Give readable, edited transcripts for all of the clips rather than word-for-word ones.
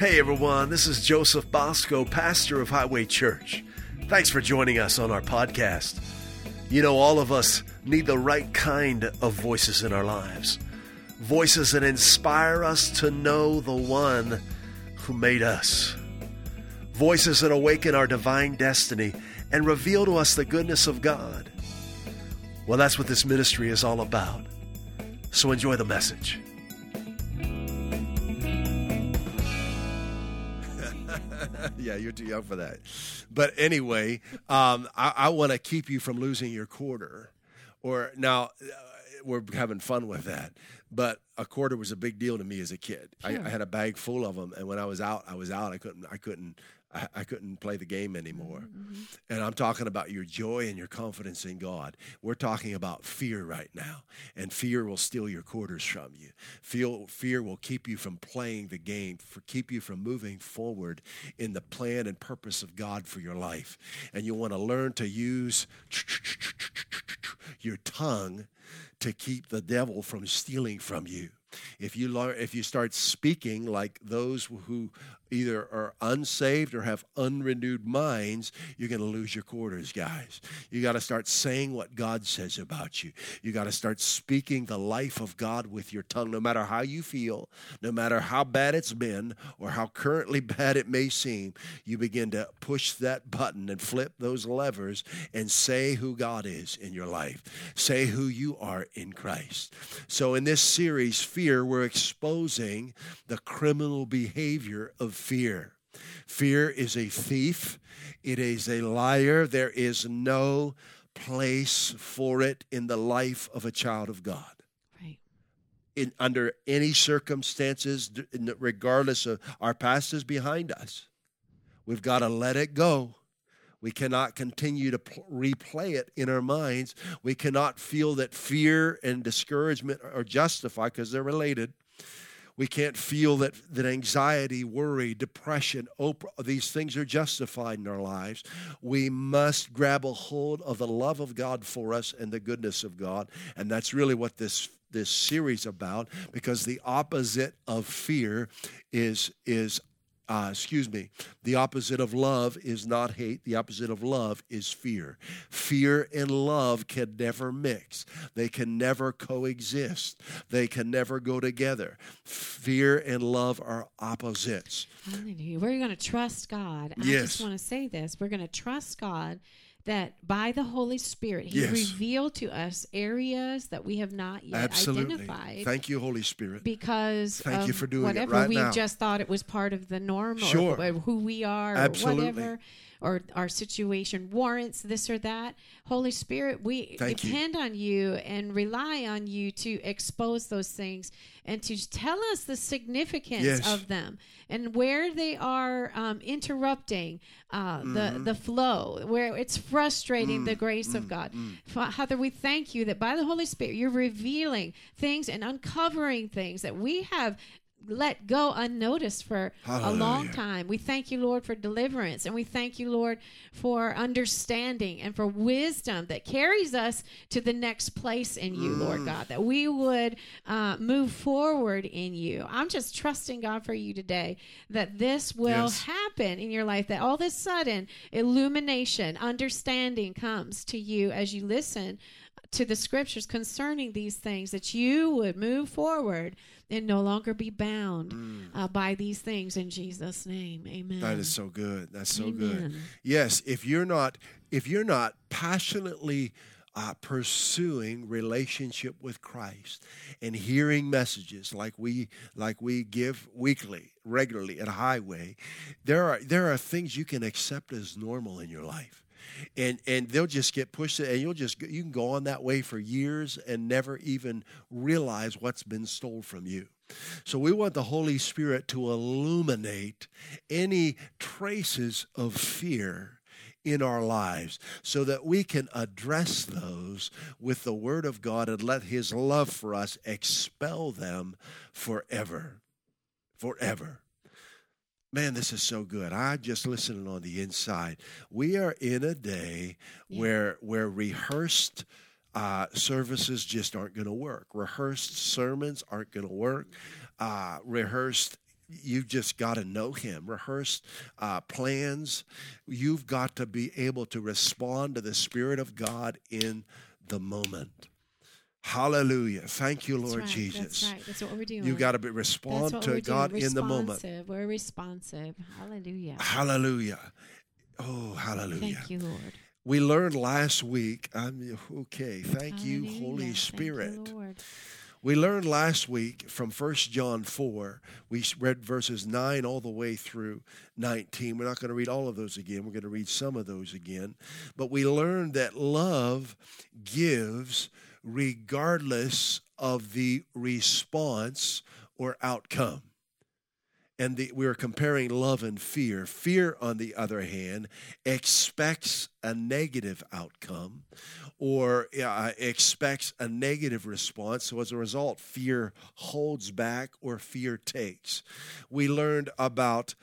Hey everyone, this is Joseph Bosco, pastor of Highway Church. Thanks for joining us on our podcast. You know, all of us need the right kind of voices in our lives. Voices that inspire us to know the one who made us. Voices that awaken our divine destiny and reveal to us the goodness of God. Well, that's what this ministry is all about. So enjoy the message. Yeah, you're too young for that. But anyway, I want to keep you from losing your quarter. Or now, we're having fun with that. But a quarter was a big deal to me as a kid. Sure. I had a bag full of them, and when I was out. I couldn't play the game anymore. Mm-hmm. And I'm talking about your joy and your confidence in God. We're talking about fear right now. And fear will steal your quarters from you. Fear will keep you from playing the game, keep you from moving forward in the plan and purpose of God for your life. And you want to learn to use your tongue to keep the devil from stealing from you. If you start speaking like those who either are unsaved or have unrenewed minds, you're going to lose your quarters, guys. You got to start saying what God says about you. You got to start speaking the life of God with your tongue, no matter how you feel, no matter how bad it's been or how currently bad it may seem. You begin to push that button and flip those levers and say who God is in your life. Say who you are in Christ. So in this series, Fear, we're exposing the criminal behavior of fear. Fear is a thief. It is a liar. There is no place for it in the life of a child of God. Right. Under any circumstances, regardless of our past is behind us. We've got to let it go. We cannot continue to replay it in our minds. We cannot feel that fear and discouragement are justified because they're related. We can't feel that anxiety, worry, depression, these things are justified in our lives. We must grab a hold of the love of God for us and the goodness of God. And that's really what this series is about, because the opposite of fear the opposite of love is not hate. The opposite of love is fear. Fear and love can never mix. They can never coexist. They can never go together. Fear and love are opposites. Hallelujah. We're going to trust God. Yes. I just want to say this. We're going to trust God that by the Holy Spirit, He revealed to us areas that we have not yet identified. Thank you, Holy Spirit. Because Thank you for doing whatever it right we now. just thought it was part of the norm, Sure. or who we are, Absolutely. or whatever, or our situation warrants this or that. Holy Spirit, we depend on you and rely on you to expose those things and to tell us the significance of them and where they are interrupting the flow, where it's frustrating the grace of God. Father, we thank you that by the Holy Spirit, you're revealing things and uncovering things that we have let go unnoticed for a long time. We thank you, Lord, for deliverance, and we thank you, Lord, for understanding and for wisdom that carries us to the next place in you, Lord God, that we would move forward in you. I'm just trusting God for you today that this will happen in your life, that all of a sudden illumination, understanding comes to you as you listen to the scriptures concerning these things, that you would move forward and no longer be bound by these things in Jesus' name. Amen. That is so good. That's so Amen. good. Yes, if you're not passionately pursuing relationship with Christ and hearing messages like we give regularly at Highway, there are things you can accept as normal in your life. And they'll just get pushed, and you can go on that way for years and never even realize what's been stole from you. So we want the Holy Spirit to illuminate any traces of fear in our lives so that we can address those with the Word of God and let His love for us expel them forever. Forever. Man, this is so good. I'm just listening on the inside. We are in a day where rehearsed services just aren't going to work. Rehearsed sermons aren't going to work. Rehearsed you've just got to know him. Rehearse plans. You've got to be able to respond to the Spirit of God in the moment. Hallelujah. Thank you, Lord Jesus. That's right. That's what we're doing. You've got to respond to God in the moment. We're responsive. Hallelujah. Hallelujah. Oh, hallelujah. Thank you, Lord. We learned last week. Thank you, Holy Spirit. Thank you, Lord. We learned last week from 1 John 4. We read verses 9 all the way through 19. We're not going to read all of those again. We're going to read some of those again. But we learned that love gives regardless of the response or outcome. And we were comparing love and fear. Fear, on the other hand, expects a negative outcome or expects a negative response. So as a result, fear holds back or fear takes. We learned about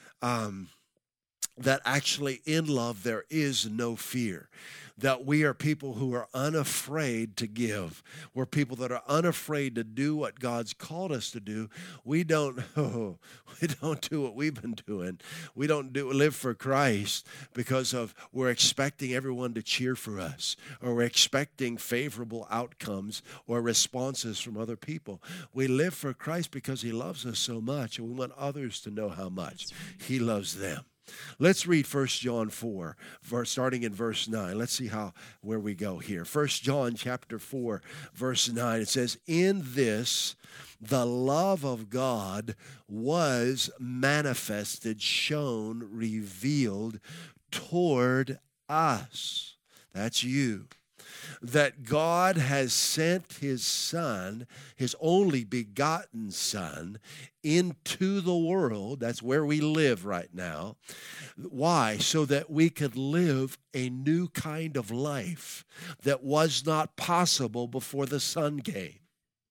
that actually in love there is no fear. That we are people who are unafraid to give. We're people that are unafraid to do what God's called us to do. We don't do what we've been doing. We don't live for Christ because we're expecting everyone to cheer for us, or we're expecting favorable outcomes or responses from other people. We live for Christ because he loves us so much, and we want others to know how much he loves them. Let's read 1 John 4, starting in verse 9. Let's see where we go here. 1 John chapter 4, verse 9. It says, "In this the love of God was manifested, shown, revealed toward us." That's you. That God has sent his Son, his only begotten Son, into the world. That's where we live right now. Why? So that we could live a new kind of life that was not possible before the Son came.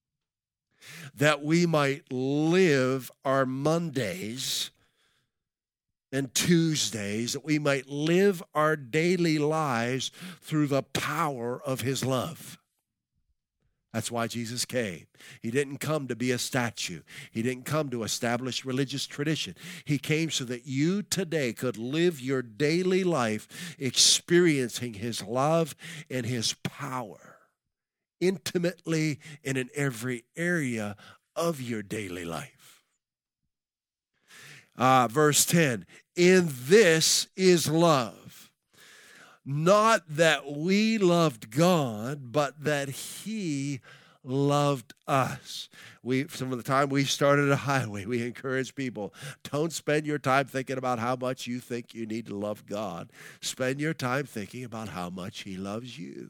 That we might live our Mondays and Tuesdays, that we might live our daily lives through the power of his love. That's why Jesus came. He didn't come to be a statue. He didn't come to establish religious tradition. He came so that you today could live your daily life experiencing his love and his power intimately and in every area of your daily life. Verse 10, "In this is love, not that we loved God, but that he loved us." Some of the time we started a highway, we encourage people, don't spend your time thinking about how much you think you need to love God. Spend your time thinking about how much he loves you.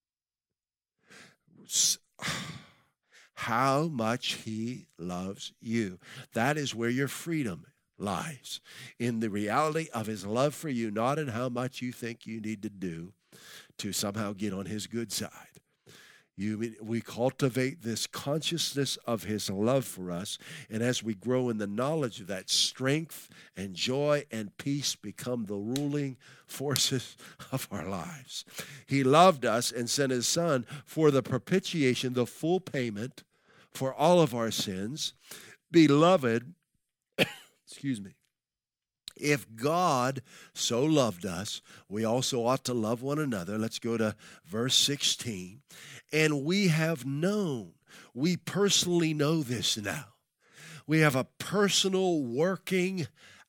How much he loves you. That is where your freedom lies, in the reality of his love for you, not in how much you think you need to do to somehow get on his good side. We cultivate this consciousness of his love for us, and as we grow in the knowledge of that, strength and joy and peace become the ruling forces of our lives. He loved us and sent his Son for the propitiation, the full payment for all of our sins. Beloved, excuse me. If God so loved us, we also ought to love one another. Let's go to verse 16. And we have known, we personally know this now. We have a personal working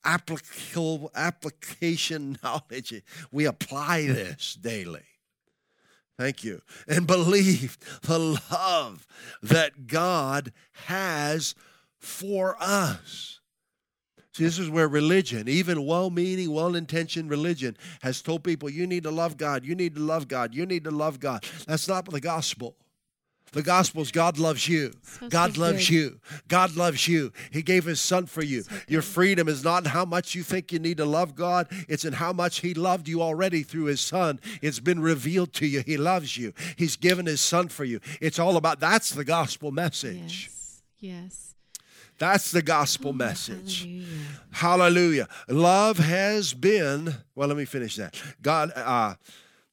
application knowledge. We apply this daily. Thank you. And believe the love that God has for us. See, this is where religion, even well-meaning, well-intentioned religion, has told people, you need to love God, you need to love God, you need to love God. That's not the gospel. The gospel is God loves you. God loves you. God loves you. He gave his Son for you. Your freedom is not in how much you think you need to love God. It's in how much he loved you already through his Son. It's been revealed to you. He loves you. He's given his Son for you. It's all about, that's the gospel message. Yes. That's the gospel message. Hallelujah. Love has been, well, let me finish that. God,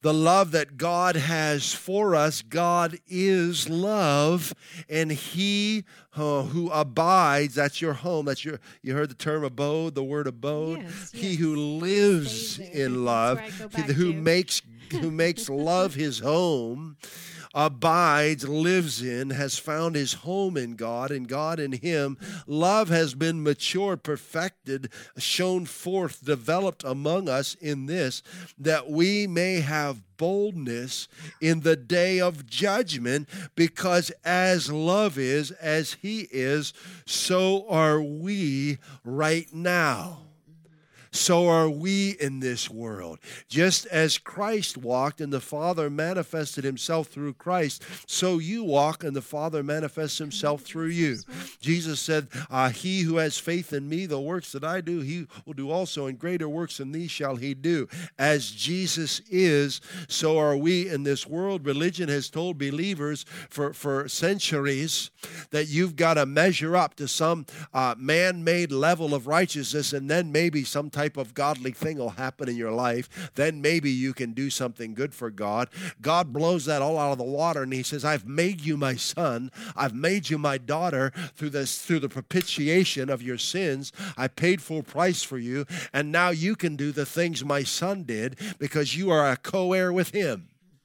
the love that God has for us. God is love, and He who abides, that's your home. You heard the term abode, the word abode. Yes, He who lives in love, who makes love his home, abides, lives in, has found his home in God, and God in him. Love has been matured, perfected, shown forth, developed among us in this, that we may have boldness in the day of judgment, because as love is, as he is, so are we right now. So are we in this world. Just as Christ walked and the Father manifested himself through Christ, so you walk and the Father manifests himself through you. Jesus said, he who has faith in me, the works that I do, he will do also, and greater works than these shall he do. As Jesus is, so are we in this world. Religion has told believers for centuries that you've got to measure up to some man-made level of righteousness, and then maybe some type of godly thing will happen in your life. Then maybe you can do something good for God. God blows that all out of the water, and he says, I've made you my son. I've made you my daughter through the propitiation of your sins. I paid full price for you, and now you can do the things my son did because you are a co-heir with him.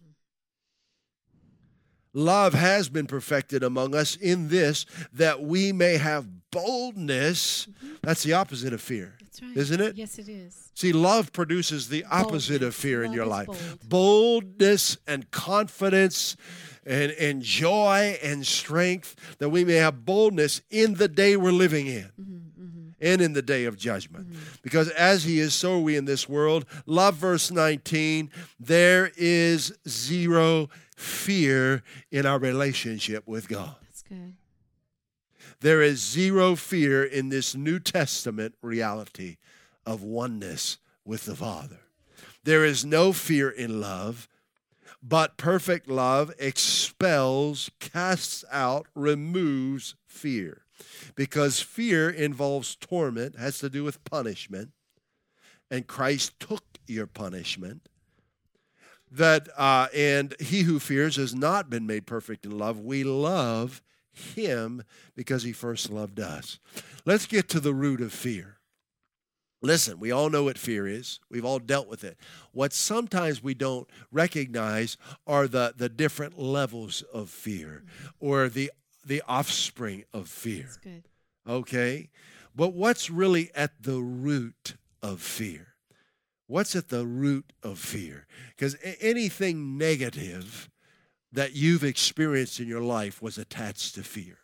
Love has been perfected among us in this, that we may have boldness. That's the opposite of fear. That's right. Isn't it? Yes, it is. See, love produces the opposite of fear in your life. Boldness and confidence and joy and strength, that we may have boldness in the day we're living in. And in the day of judgment. Because as he is, so are we in this world. Love, verse 19, there is zero fear in our relationship with God. That's good. There is zero fear in this New Testament reality of oneness with the Father. There is no fear in love, but perfect love expels, casts out, removes fear. Because fear involves torment, has to do with punishment, and Christ took your punishment. And he who fears has not been made perfect in love. We love him because he first loved us. Let's get to the root of fear. Listen, we all know what fear is. We've all dealt with it. What sometimes we don't recognize are the different levels of fear, or the offspring of fear. That's good. Okay? But what's really at the root of fear? What's at the root of fear? Because anything negative that you've experienced in your life was attached to fear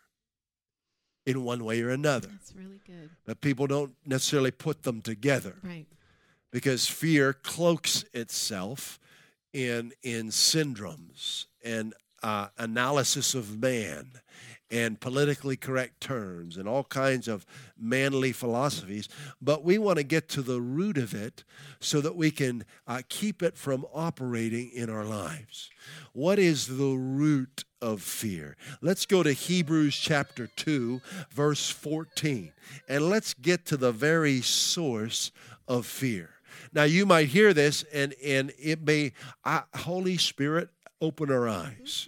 in one way or another. That's really good. But people don't necessarily put them together. Right. Because fear cloaks itself in syndromes and analysis of man and politically correct terms and all kinds of manly philosophies. But we want to get to the root of it so that we can keep it from operating in our lives. What is the root of fear? Let's go to Hebrews chapter 2, verse 14. And let's get to the very source of fear. Now, you might hear this, and it may, Holy Spirit, open our eyes.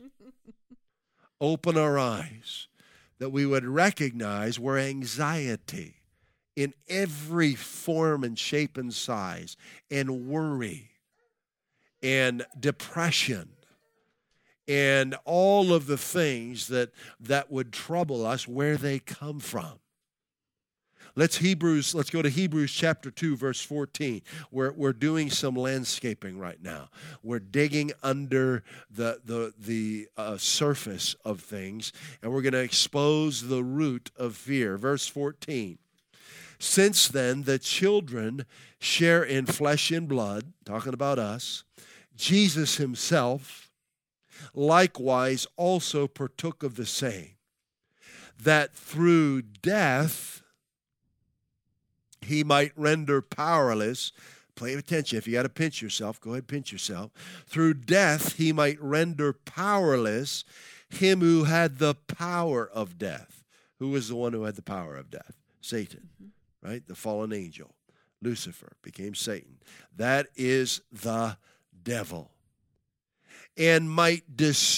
Open our eyes, that we would recognize where anxiety in every form and shape and size, and worry and depression and all of the things that would trouble us, where they come from. Let's go to Hebrews chapter 2, verse 14. We're doing some landscaping right now. We're digging under the surface of things, and we're going to expose the root of fear. Verse 14. Since then, the children share in flesh and blood, talking about us. Jesus himself likewise also partook of the same, that through death he might render powerless. Pay attention. If you got to pinch yourself, go ahead, pinch yourself. Through death, he might render powerless him who had the power of death. Who was the one who had the power of death? Satan, right? The fallen angel. Lucifer became Satan. That is the devil. and might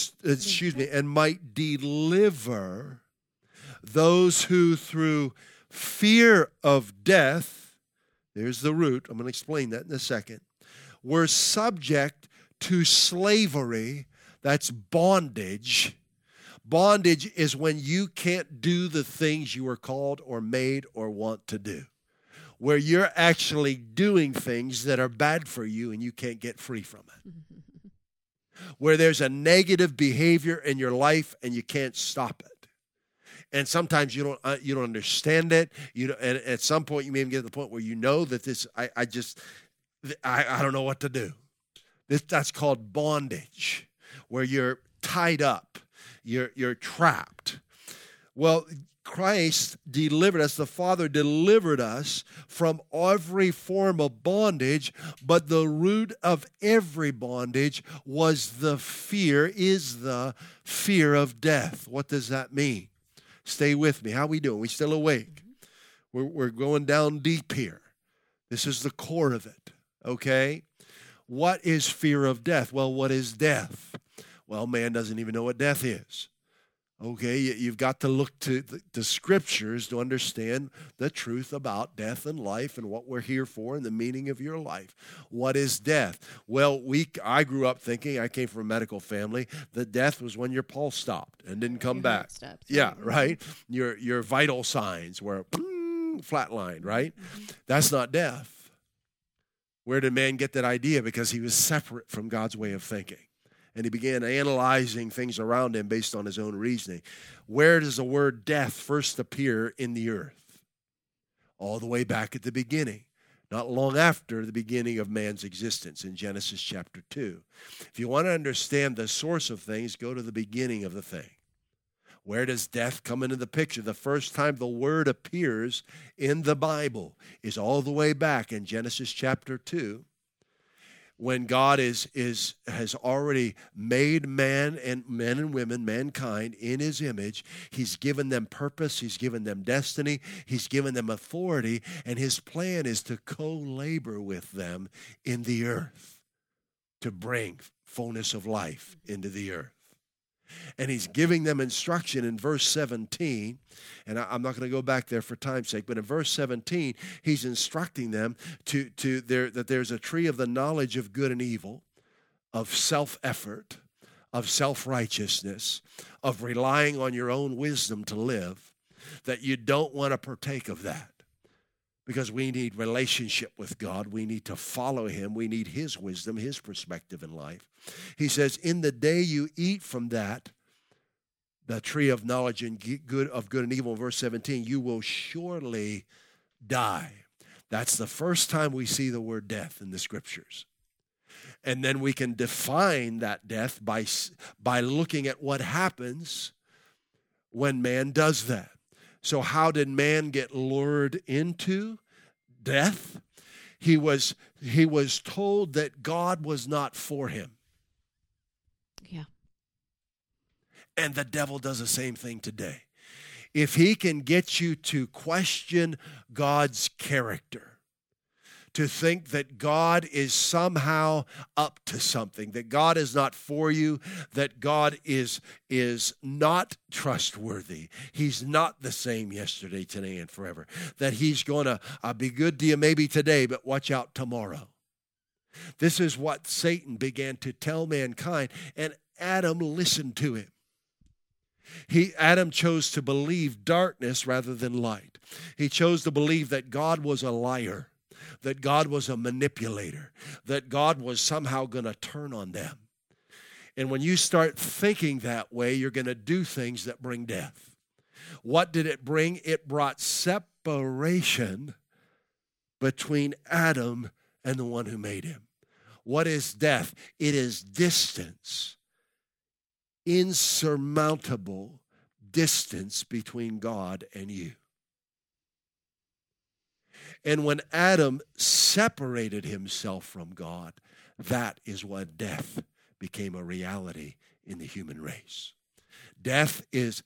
deliver those who through fear of death, there's the root, I'm going to explain that in a second, were subject to slavery. That's bondage. Bondage is when you can't do the things you were called or made or want to do, where you're actually doing things that are bad for you and you can't get free from it. Where there's a negative behavior in your life and you can't stop it. And sometimes you don't understand it. And at some point you may even get to the point where you know that this, I don't know what to do. That's called bondage, where you're tied up. You're trapped. Well, Christ delivered us, the Father delivered us from every form of bondage, but the root of every bondage is the fear of death. What does that mean? Stay with me. How are we doing? We still awake? We're going down deep here. This is the core of it, okay? What is fear of death? Well, what is death? Well, man doesn't even know what death is. Okay, you've got to look to the scriptures to understand the truth about death and life and what we're here for and the meaning of your life. What is death? Well, I grew up thinking, I came from a medical family, that death was when your pulse stopped and didn't come back. Yeah, right? Your vital signs were flatlined, right? That's not death. Where did man get that idea? Because he was separate from God's way of thinking. And he began analyzing things around him based on his own reasoning. Where does the word death first appear in the earth? All the way back at the beginning, not long after the beginning of man's existence in Genesis chapter 2. If you want to understand the source of things, go to the beginning of the thing. Where does death come into the picture? The first time the word appears in the Bible is all the way back in Genesis chapter 2. When God has already made men and women, mankind, in his image. He's given them purpose. He's given them destiny. He's given them authority. And his plan is to co-labor with them in the earth to bring fullness of life into the earth. And he's giving them instruction in verse 17, and I'm not going to go back there for time's sake, but in verse 17, he's instructing them that there's a tree of the knowledge of good and evil, of self-effort, of self-righteousness, of relying on your own wisdom to live, that you don't want to partake of that. Because we need relationship with God. We need to follow him. We need his wisdom, his perspective in life. He says, in the day you eat from that, the tree of knowledge and good and evil, verse 17, you will surely die. That's the first time we see the word death in the scriptures. And then we can define that death by looking at what happens when man does that. So how did man get lured into death? He was told that God was not for him. Yeah. And the devil does the same thing today. If he can get you to question God's character, to think that God is somehow up to something, that God is not for you, that God is not trustworthy. He's not the same yesterday, today, and forever. That he's going to be good to you maybe today, but watch out tomorrow. This is what Satan began to tell mankind, and Adam listened to him. Adam chose to believe darkness rather than light. He chose to believe that God was a liar, that God was a manipulator, that God was somehow going to turn on them. And when you start thinking that way, you're going to do things that bring death. What did it bring? It brought separation between Adam and the one who made him. What is death? It is distance, insurmountable distance between God and you. And when Adam separated himself from God, that is when death became a reality in the human race. Death is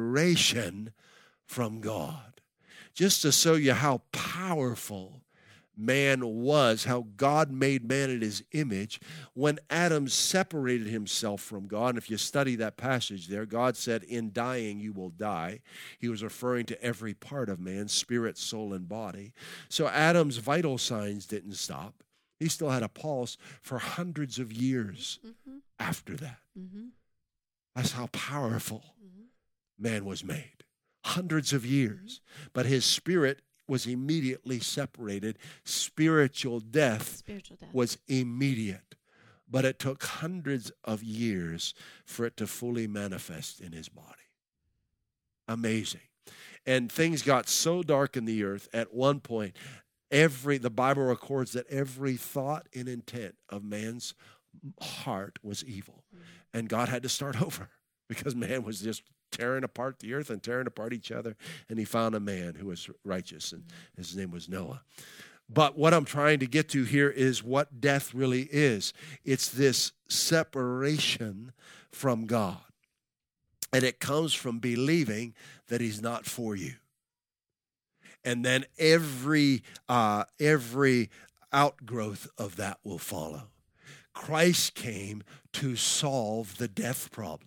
separation from God. Just to show you how powerful man was, how God made man in his image, when Adam separated himself from God, and if you study that passage there, God said, in dying you will die. He was referring to every part of man, spirit, soul, and body. So Adam's vital signs didn't stop. He still had a pulse for hundreds of years after that. That's how powerful man was made. Hundreds of years. But his spirit was immediately separated. Spiritual death was immediate. But it took hundreds of years for it to fully manifest in his body. Amazing. And things got so dark in the earth at one point, the Bible records that every thought and intent of man's heart was evil. And God had to start over because man was just tearing apart the earth and tearing apart each other. And he found a man who was righteous, and his name was Noah. But what I'm trying to get to here is what death really is. It's this separation from God. And it comes from believing that he's not for you. And then every outgrowth of that will follow. Christ came to solve the death problem.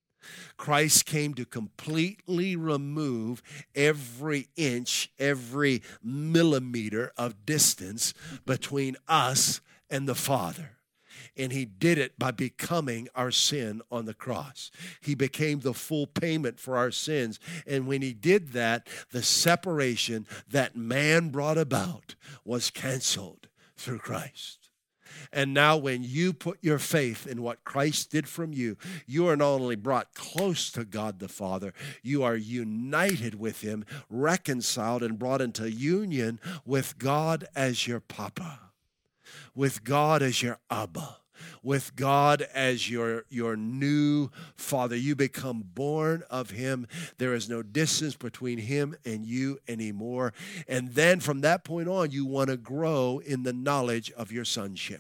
Christ came to completely remove every inch, every millimeter of distance between us and the Father. And he did it by becoming our sin on the cross. He became the full payment for our sins. And when he did that, the separation that man brought about was canceled through Christ. And now when you put your faith in what Christ did from you, you are not only brought close to God the Father, you are united with him, reconciled and brought into union with God as your Papa, with God as your Abba, with God as your new Father. You become born of him. There is no distance between him and you anymore. And then from that point on, you want to grow in the knowledge of your sonship.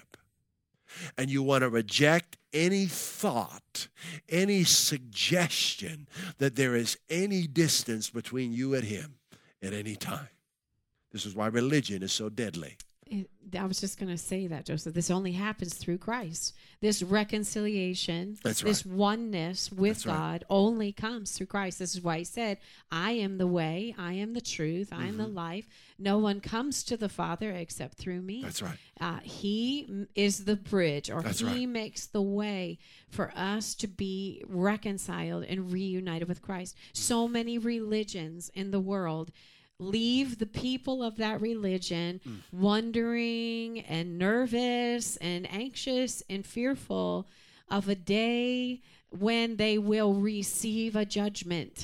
And you want to reject any thought, any suggestion that there is any distance between you and him at any time. This is why religion is so deadly. I was just going to say that, Joseph. This only happens through Christ. This reconciliation, this oneness with God only comes through Christ. This is why he said, I am the way, I am the truth, I am the life. No one comes to the Father except through me. That's right. He is the bridge, or he makes the way for us to be reconciled and reunited with Christ. So many religions in the world leave the people of that religion wondering and nervous and anxious and fearful of a day when they will receive a judgment.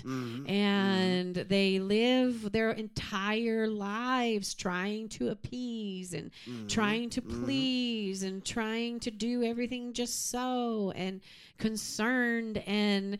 And they live their entire lives trying to appease and trying to please and trying to do everything just so, and concerned and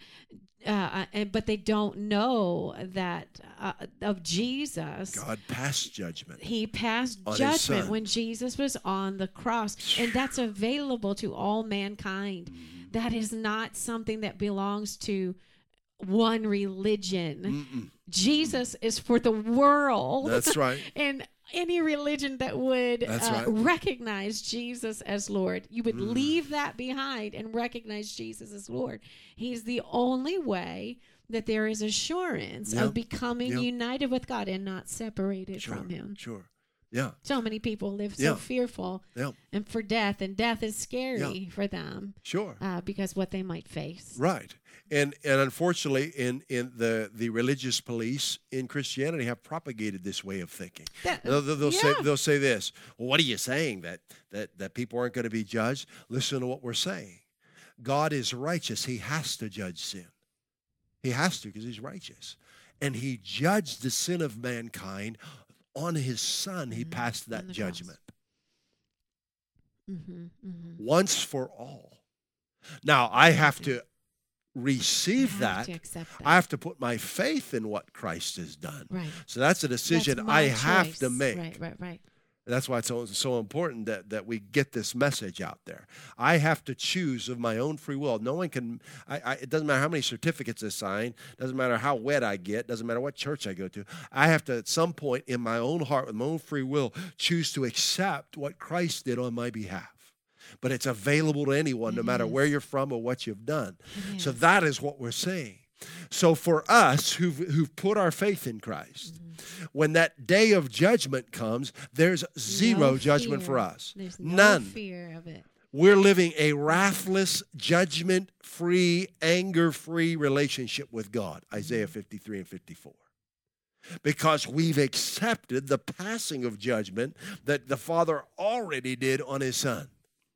but they don't know that of Jesus. God passed judgment. He passed judgment when Jesus was on the cross. And that's available to all mankind. That is not something that belongs to one religion. Jesus is for the world. That's right. And any religion that would recognize Jesus as Lord, you would leave that behind and recognize Jesus as Lord. He's the only way that there is assurance of becoming united with God and not separated from him. Yeah. So many people live so fearful and for death, and death is scary for them. Because what they might face. Right. And unfortunately, in the religious police in Christianity have propagated this way of thinking. They'll say this. Well, what are you saying? That people aren't going to be judged? Listen to what we're saying. God is righteous. He has to judge sin. He has to, because he's righteous. And he judged the sin of mankind on his Son. He passed that judgment. Once for all. Now, I have to receive that. I have to put my faith in what Christ has done. So that's a decision I have to make. Right. That's why it's so important that we get this message out there. I have to choose of my own free will. No one can, it doesn't matter how many certificates I sign, doesn't matter how wet I get, doesn't matter what church I go to. I have to, at some point in my own heart, with my own free will, choose to accept what Christ did on my behalf. But it's available to anyone, no matter where you're from or what you've done. So that is what we're saying. So for us who've put our faith in Christ, when that day of judgment comes, there's zero judgment for us. There's no None. fear of it. We're living a wrathless, judgment-free, anger-free relationship with God, Isaiah 53 and 54. Because we've accepted the passing of judgment that the Father already did on his Son.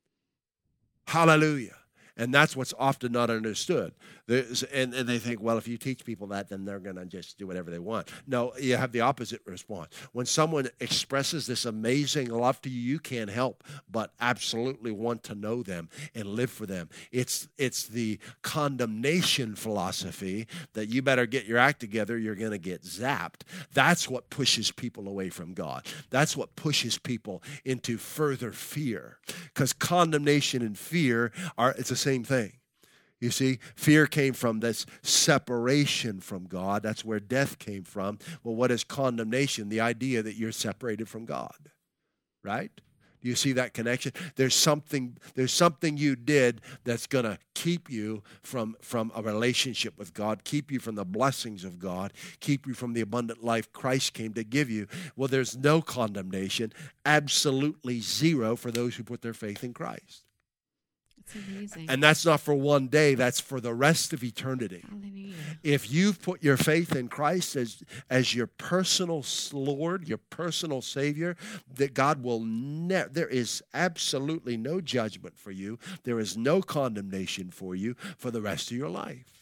Hallelujah. And that's what's often not understood. And they think, well, if you teach people that, then they're going to just do whatever they want. No, you have the opposite response. When someone expresses this amazing love to you, you can't help but absolutely want to know them and live for them. It's the condemnation philosophy that you better get your act together, you're going to get zapped. That's what pushes people away from God. That's what pushes people into further fear. Because condemnation and fear it's the same thing. You see, fear came from this separation from God. That's where death came from. Well, what is condemnation? The idea that you're separated from God, right? Do you see that connection? There's something you did that's going to keep you from a relationship with God, keep you from the blessings of God, keep you from the abundant life Christ came to give you. Well, there's no condemnation, absolutely zero for those who put their faith in Christ. Amazing. And that's not for one day, that's for the rest of eternity. Hallelujah. If you've put your faith in Christ as your personal Lord, your personal Savior, that God will never, there is absolutely no judgment for you. There is no condemnation for you for the rest of your life.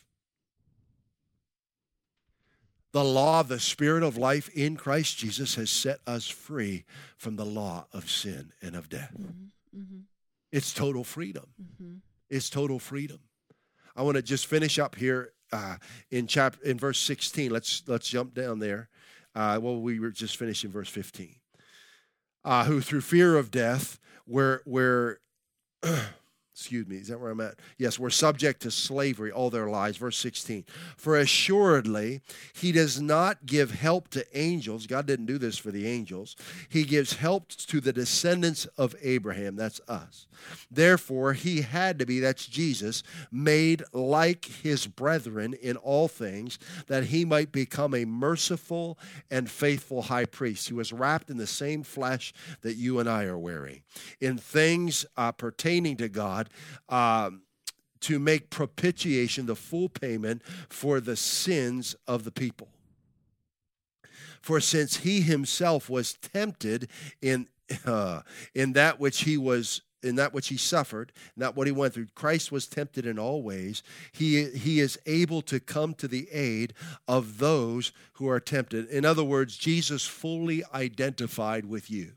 The law of the Spirit of life in Christ Jesus has set us free from the law of sin and of death. Mm-hmm. Mm-hmm. It's total freedom. Mm-hmm. It's total freedom. I want to just finish up here in verse 16. Let's jump down there. We were just finishing verse 15. Who through fear of death were excuse me, is that where I'm at? Yes, we're subject to slavery all their lives. Verse 16. For assuredly, he does not give help to angels. God didn't do this for the angels. He gives help to the descendants of Abraham. That's us. Therefore, he had to be, that's Jesus, made like his brethren in all things, that he might become a merciful and faithful high priest. He was wrapped in the same flesh that you and I are wearing, in things pertaining to God, to make propitiation, the full payment for the sins of the people. For since he himself was tempted in that which he suffered, not what he went through. Christ was tempted in all ways. He is able to come to the aid of those who are tempted. In other words, Jesus fully identified with you.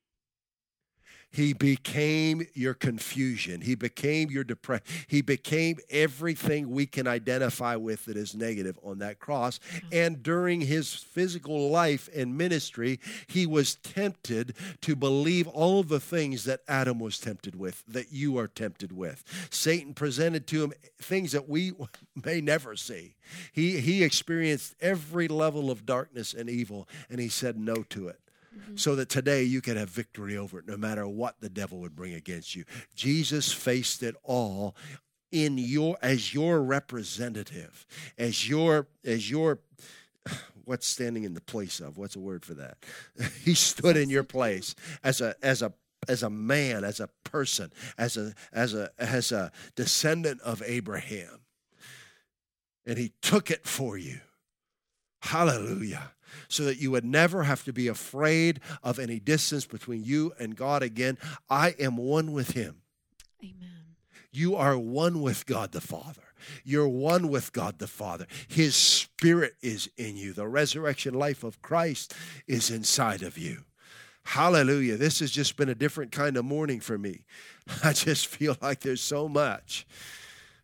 He became your confusion. He became your depression. He became everything we can identify with that is negative on that cross. And during his physical life and ministry, he was tempted to believe all of the things that Adam was tempted with, that you are tempted with. Satan presented to him things that we may never see. He experienced every level of darkness and evil, and he said no to it. So that today you can have victory over it no matter what the devil would bring against you. Jesus faced it all as your representative, as your what's standing in the place of? What's a word for that? He stood in your place as a man, as a person, as a descendant of Abraham. And he took it for you. Hallelujah. So that you would never have to be afraid of any distance between you and God again. I am one with him. Amen. You are one with God the Father. You're one with God the Father. His Spirit is in you. The resurrection life of Christ is inside of you. Hallelujah. This has just been a different kind of morning for me. I just feel like there's so much.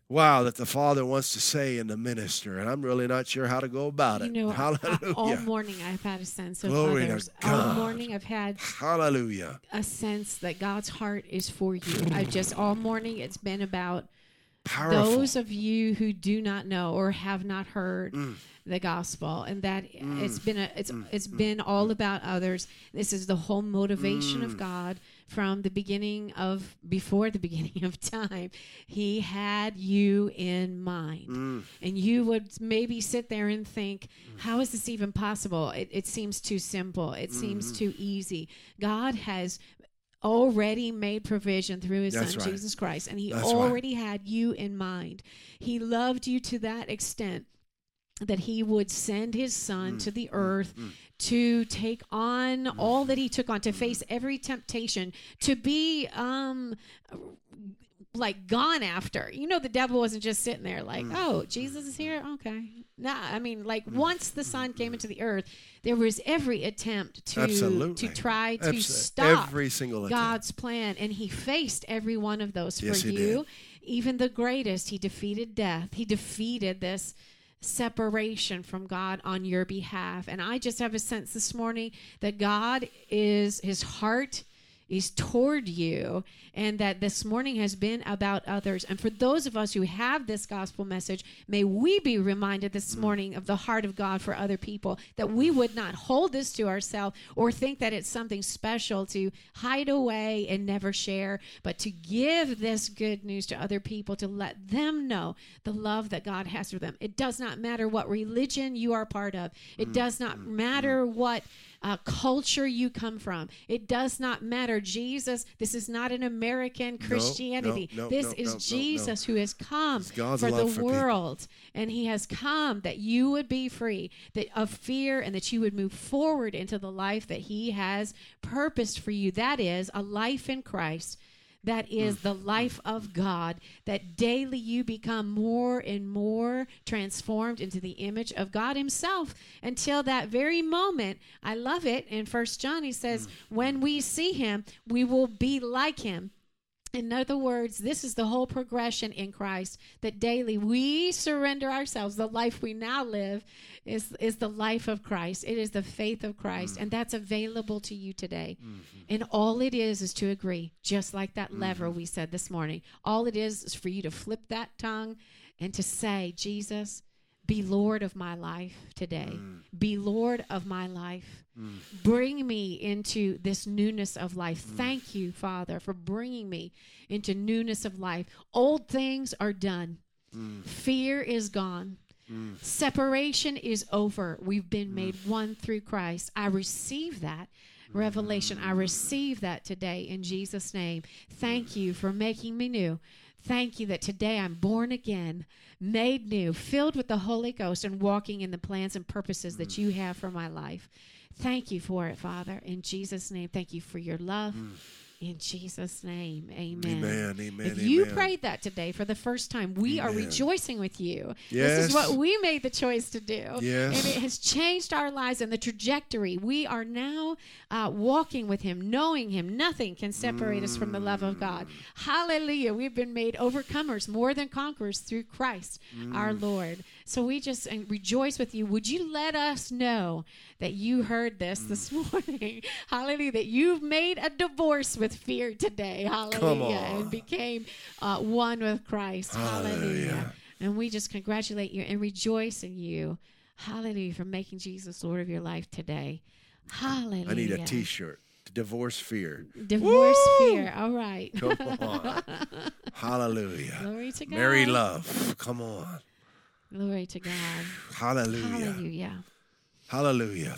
wow, that the Father wants to say in the minister, and I'm really not sure how to go about it. Hallelujah. All morning I've had a sense of Glory others. to God. All morning I've had Hallelujah. a sense that God's heart is for you. All morning it's been about Powerful. those of you who do not know or have not heard the gospel, and that it's been all about others. This is the whole motivation of God from before the beginning of time. He had you in mind, and you would maybe sit there and think, how is this even possible? It seems too simple. It seems too easy. God has already made provision through his son, Jesus Christ, and he already had you in mind. He loved you to that extent that he would send his son to the earth to take on all that he took on, to face every temptation, to be like gone after. You know, the devil wasn't just sitting there like, oh, Jesus is here? Okay. Nah, I mean, like once the son came into the earth, there was every attempt to try to stop every single God's plan. And he faced every one of those for you. Did. Even the greatest, he defeated death. He defeated this separation from God on your behalf. And I just have a sense this morning that his heart is toward you, and that this morning has been about others. And for those of us who have this gospel message, may we be reminded this morning of the heart of God for other people, that we would not hold this to ourselves or think that it's something special to hide away and never share, but to give this good news to other people, to let them know the love that God has for them. It does not matter what religion you are part of. It does not matter what culture you come from. It does not matter. Jesus, this is not an American Christianity. This is Jesus who has come for the world. And he has come that you would be free of fear, and that you would move forward into the life that he has purposed for you. That is a life in Christ. That is the life of God, that daily you become more and more transformed into the image of God himself, until that very moment. I love it. In 1 John, he says, when we see him, we will be like him. In other words, this is the whole progression in Christ, that daily we surrender ourselves. The life we now live is the life of Christ. It is the faith of Christ, and that's available to you today. And all it is to agree, just like that lever we said this morning. All it is for you to flip that tongue and to say, Jesus, be Lord of my life today. Be Lord of my life. Bring me into this newness of life. Thank you, Father, for bringing me into newness of life. Old things are done. Fear is gone. Separation is over. We've been made one through Christ. I receive that revelation. I receive that today in Jesus' name. Thank you for making me new. Thank you that today I'm born again, made new, filled with the Holy Ghost, and walking in the plans and purposes that you have for my life. Thank you for it, Father. In Jesus' name, thank you for your love. In Jesus' name, amen. Amen, amen, if you prayed that today for the first time, we are rejoicing with you. Yes. This is what we made the choice to do. Yes. And it has changed our lives and the trajectory. We are now walking with him, knowing him. Nothing can separate us from the love of God. Hallelujah. We've been made overcomers, more than conquerors through Christ, our Lord. So we just rejoice with you. Would you let us know that you heard this morning? Hallelujah. That you've made a divorce with fear today. Hallelujah. And became one with Christ. Hallelujah. And we just congratulate you and rejoice in you. Hallelujah. For making Jesus Lord of your life today. Hallelujah. I need a t-shirt. Divorce fear. Divorce fear. All right. Come on. Hallelujah. Glory to God. Mary love. Come on. Glory to God. Hallelujah. Hallelujah. Hallelujah.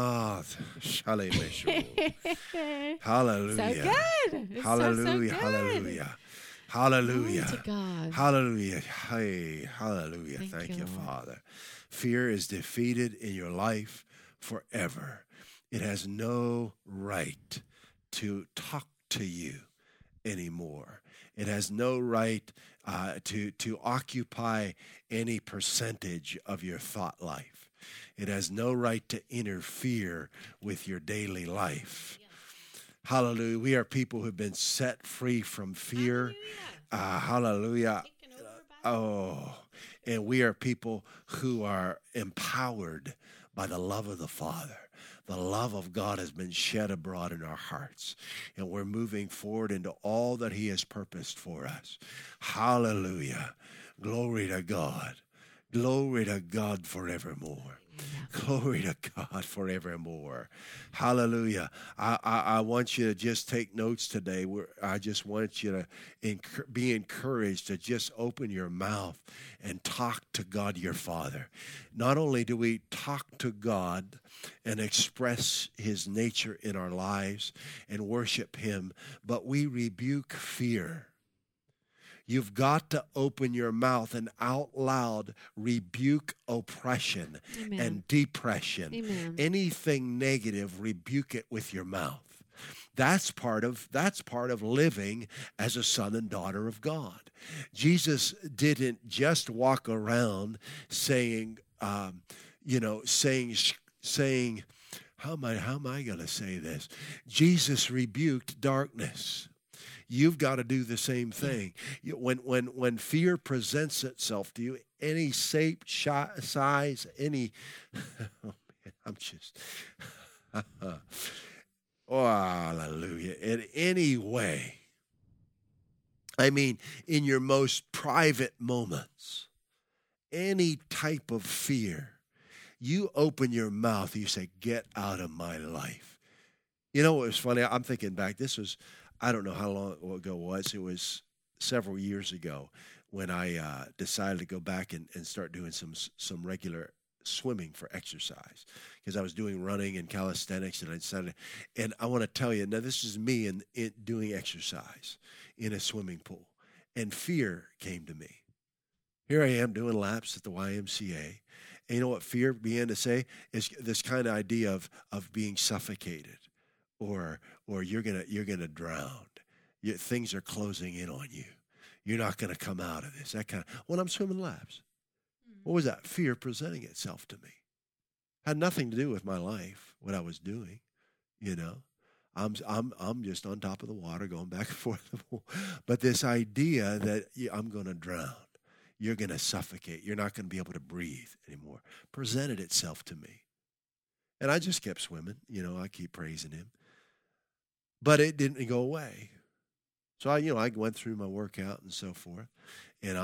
Hallelujah. So good. It's hallelujah. So good. Hallelujah. Hallelujah. Glory to God. Hallelujah. Hey, hallelujah. Thank you, Lord. Father. Fear is defeated in your life forever. It has no right to talk to you anymore. It has no right to occupy any percentage of your thought life. It has no right to interfere with your daily life. Hallelujah. We are people who have been set free from fear. Hallelujah. And we are people who are empowered by the love of the Father. The love of God has been shed abroad in our hearts, and we're moving forward into all that He has purposed for us. Hallelujah. Glory to God. Glory to God forevermore. Glory to God forevermore. Hallelujah. I want you to just take notes today. I just want you to be encouraged to just open your mouth and talk to God your Father. Not only do we talk to God and express His nature in our lives and worship Him, but we rebuke fear. You've got to open your mouth and out loud rebuke oppression Amen. and depression. Amen. Anything negative, rebuke it with your mouth. That's part of living as a son and daughter of God. Jesus didn't just walk around saying, how am I going to say this? Jesus rebuked darkness. You've got to do the same thing. When fear presents itself to you, any shape, size, any, I'm just, oh, hallelujah. In any way, I mean, in your most private moments, any type of fear, you open your mouth, you say, get out of my life. You know what was funny? I'm thinking back, I don't know how long ago it was. It was several years ago when I decided to go back and start doing some regular swimming for exercise, because I was doing running and calisthenics, and I decided, and I want to tell you, now this is me in doing exercise in a swimming pool, and fear came to me. Here I am doing laps at the YMCA, and you know what fear began to say? Is this kind of idea of being suffocated. Or you're gonna drown. Things are closing in on you. You're not gonna come out of this. That kind of. When I'm swimming laps, what was that? Fear presenting itself to me. Had nothing to do with my life, what I was doing. You know, I'm just on top of the water, going back and forth. But this idea that I'm gonna drown, you're gonna suffocate, you're not gonna be able to breathe anymore, presented itself to me, and I just kept swimming. You know, I keep praising Him. But it didn't go away. So I went through my workout and so forth, and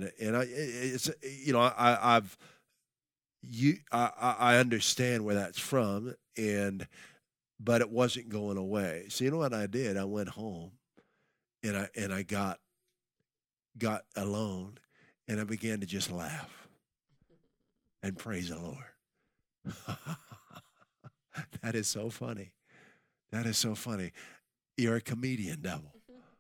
I understand where that's from, but it wasn't going away. So you know what I did? I went home, and I got alone, and I began to just laugh and praise the Lord. That is so funny. That is so funny. You're a comedian, devil.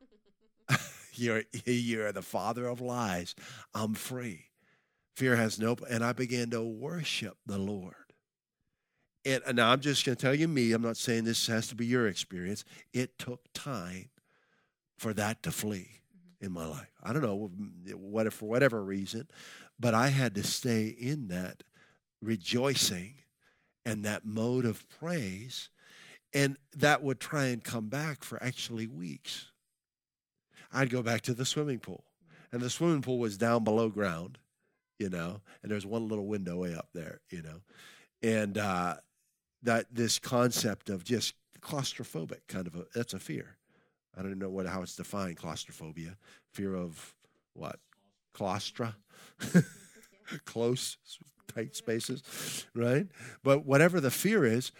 You're the father of lies. I'm free. Fear has no, and I began to worship the Lord. And now I'm just going to tell you me. I'm not saying this has to be your experience. It took time for that to flee in my life. I don't know for whatever reason, but I had to stay in that rejoicing and that mode of praise. And that would try and come back for actually weeks. I'd go back to the swimming pool. And the swimming pool was down below ground, and there's one little window way up there, And that this concept of just claustrophobic that's a fear. I don't know how it's defined, claustrophobia. Fear of what? Claustra? Close, tight spaces, right? But whatever the fear is,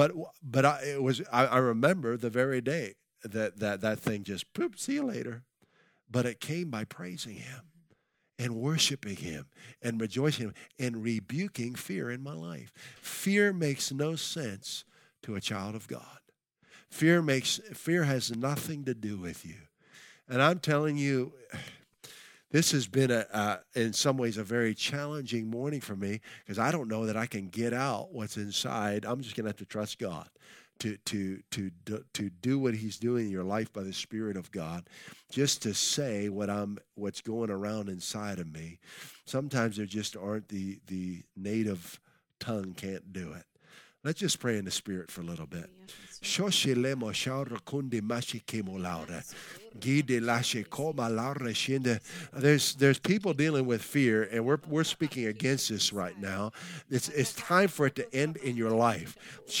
I remember the very day that thing just poop. See you later. But it came by praising Him and worshiping Him and rejoicing Him and rebuking fear in my life. Fear makes no sense to a child of God. Fear has nothing to do with you, and I'm telling you. This has been, in some ways, a very challenging morning for me, because I don't know that I can get out what's inside. I'm just going to have to trust God to do what He's doing in your life by the Spirit of God, just to say what's going around inside of me. Sometimes there just aren't the native tongue can't do it. Let's just pray in the Spirit for a little bit. There's people dealing with fear, and we're speaking against this right now. It's time for it to end in your life.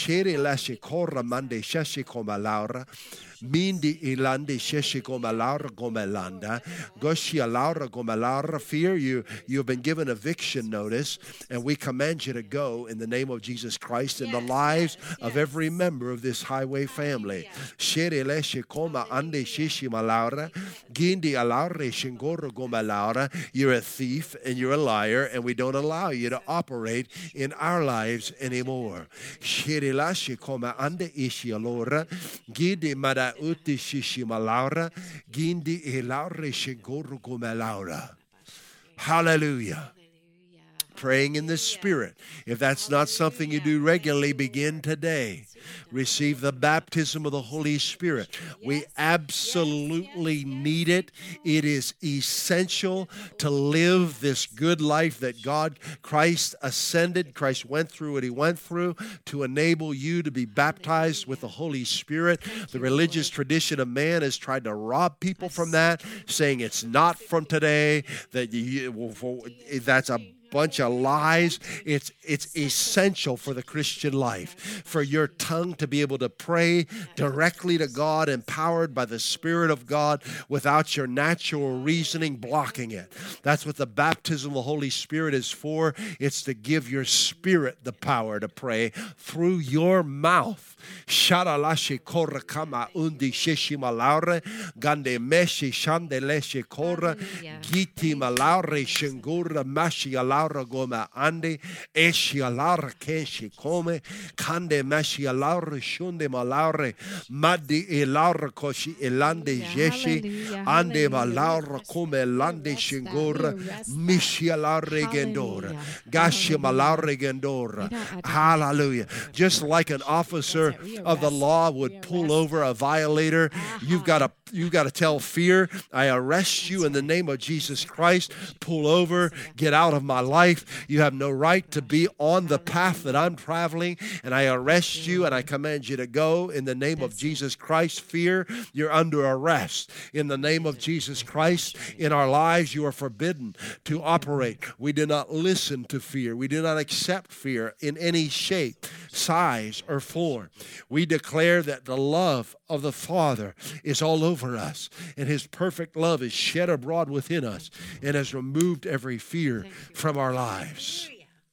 Mindi ilandi sheshi gomalara gomelanda. Goshia laura gomelara. Fear, you've been given eviction notice, and we command you to go in the name of Jesus Christ in the lives of every member of this highway family. Shere leshe koma ande shishi malaura. Gindi alaure shingoro gomelara. You're a thief and you're a liar, and we don't allow you to operate in our lives anymore. Shere lashe koma ande ishi alora. Gindi mada uti shishimalaura, gindi elaure shingoro gomelaura. Hallelujah. Praying in the Spirit. If that's not something you do regularly, begin today. Receive the baptism of the Holy Spirit. We absolutely need it. It is essential to live this good life that Christ ascended. Christ went through what he went through to enable you to be baptized with the Holy Spirit. The religious tradition of man has tried to rob people from that, saying it's not from today, that's a bunch of lies. It's essential for the Christian life, for your tongue to be able to pray directly to God, empowered by the Spirit of God, without your natural reasoning blocking it. That's what the baptism of the Holy Spirit is for. It's to give your spirit the power to pray through your mouth. Sharalashi korra kama undi shishima laure gande meshi shandeleshi korra giti malaure shingura mashi alaura goma ande eshi alaura keshi come kande mashi alaura shunde malaure madi elaura koshi elande jeshi ande malaura come lande shingura mishi alaure gendora gashi malaure gendora. Hallelujah. Just like an officer of the law would pull over a violator, you've got to tell fear, I arrest you in the name of Jesus Christ. Pull over, get out of my life. You have no right to be on the path that I'm traveling, and I arrest you and I command you to go in the name of Jesus Christ. Fear, you're under arrest. In the name of Jesus Christ, in our lives, you are forbidden to operate. We do not listen to fear. We do not accept fear in any shape, size, or form. We declare that the love of the Father is all over us, and his perfect love is shed abroad within us and has removed every fear from our lives.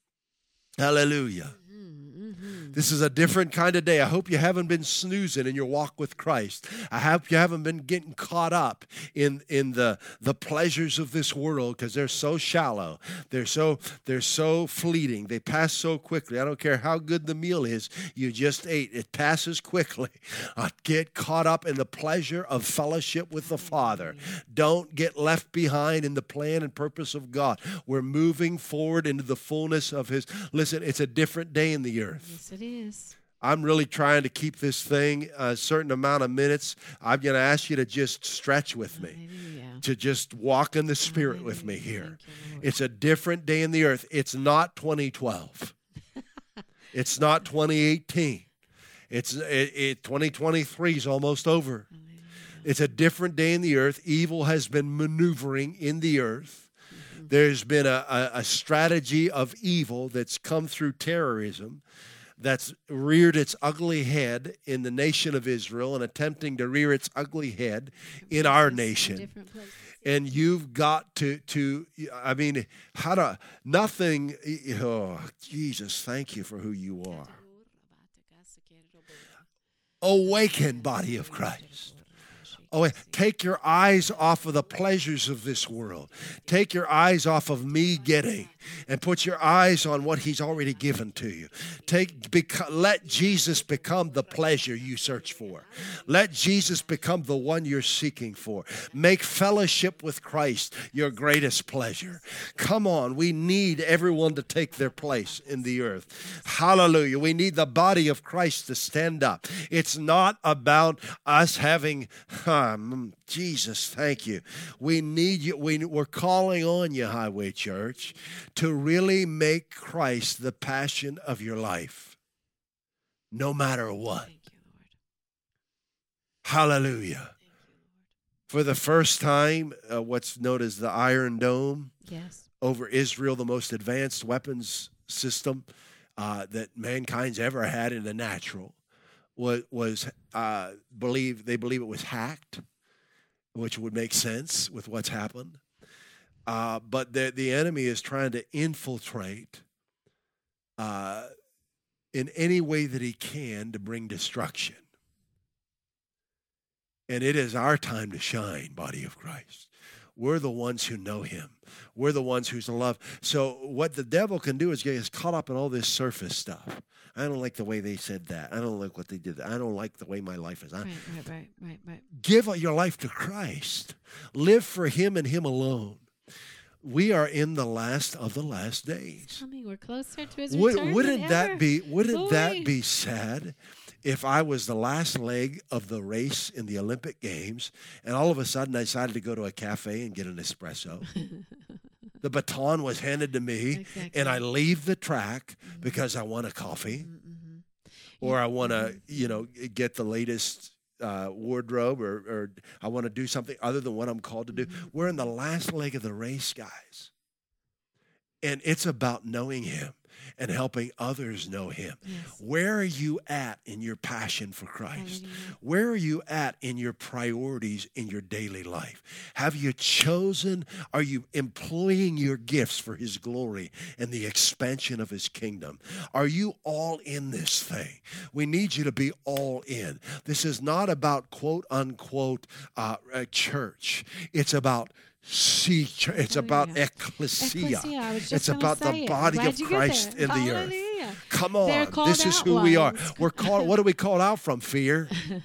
Hallelujah. This is a different kind of day. I hope you haven't been snoozing in your walk with Christ. I hope you haven't been getting caught up in the pleasures of this world, because they're so shallow. They're so fleeting. They pass so quickly. I don't care how good the meal is you just ate. It passes quickly. Get caught up in the pleasure of fellowship with the Father. Don't get left behind in the plan and purpose of God. We're moving forward into the fullness of his. Listen, it's a different day in the earth. Yes, it is. I'm really trying to keep this thing a certain amount of minutes. I'm going to ask you to just stretch with me, to just walk in the Spirit with me here. It's a different day in the earth. It's not 2012. It's not 2018. 2023 is almost over. It's a different day in the earth. Evil has been maneuvering in the earth. There's been a strategy of evil that's come through terrorism, that's reared its ugly head in the nation of Israel and attempting to rear its ugly head in our nation. And you've got to nothing, Jesus, thank you for who you are. Awaken, body of Christ. Oh, take your eyes off of the pleasures of this world. Take your eyes off of me getting and put your eyes on what he's already given to you. Let Jesus become the pleasure you search for. Let Jesus become the one you're seeking for. Make fellowship with Christ your greatest pleasure. Come on, we need everyone to take their place in the earth. Hallelujah. We need the body of Christ to stand up. It's not about us having, Jesus, thank you. We need you. We're calling on you, Highway Church, to really make Christ the passion of your life. no matter what. Thank you, Lord. Hallelujah. Thank you, Lord. For the first time, what's known as the Iron Dome Yes. over Israel, the most advanced weapons system that mankind's ever had in the natural, was they believe it was hacked, which would make sense with what's happened. But the enemy is trying to infiltrate in any way that he can to bring destruction. And it is our time to shine, body of Christ. We're the ones who know him. We're the ones who's in love. So what the devil can do is get us caught up in all this surface stuff. I don't like the way they said that. I don't like what they did. I don't like the way my life is. Right. Give your life to Christ. Live for him and him alone. We are in the last of the last days. Coming, we're closer to his return. Wouldn't that Glory. be sad if I was the last leg of the race in the Olympic Games and all of a sudden I decided to go to a cafe and get an espresso? The baton was handed to me, Exactly. and I leave the track because I want a coffee, or I want to, get the latest wardrobe, or I want to do something other than what I'm called to do. We're in the last leg of the race, guys. And it's about knowing him and helping others know him. Yes. Where are you at in your passion for Christ? Hallelujah. Where are you at in your priorities in your daily life? Have you chosen, are you employing your gifts for his glory and the expansion of his kingdom? Are you all in this thing? We need you to be all in. This is not about quote unquote church. It's about it's about ecclesia. I was just It's gonna about say the it. body Glad of you get Christ there. in the Hallelujah. earth. Come They're on. called This is out who we are. ones. We're called, what are we called out from? Fear,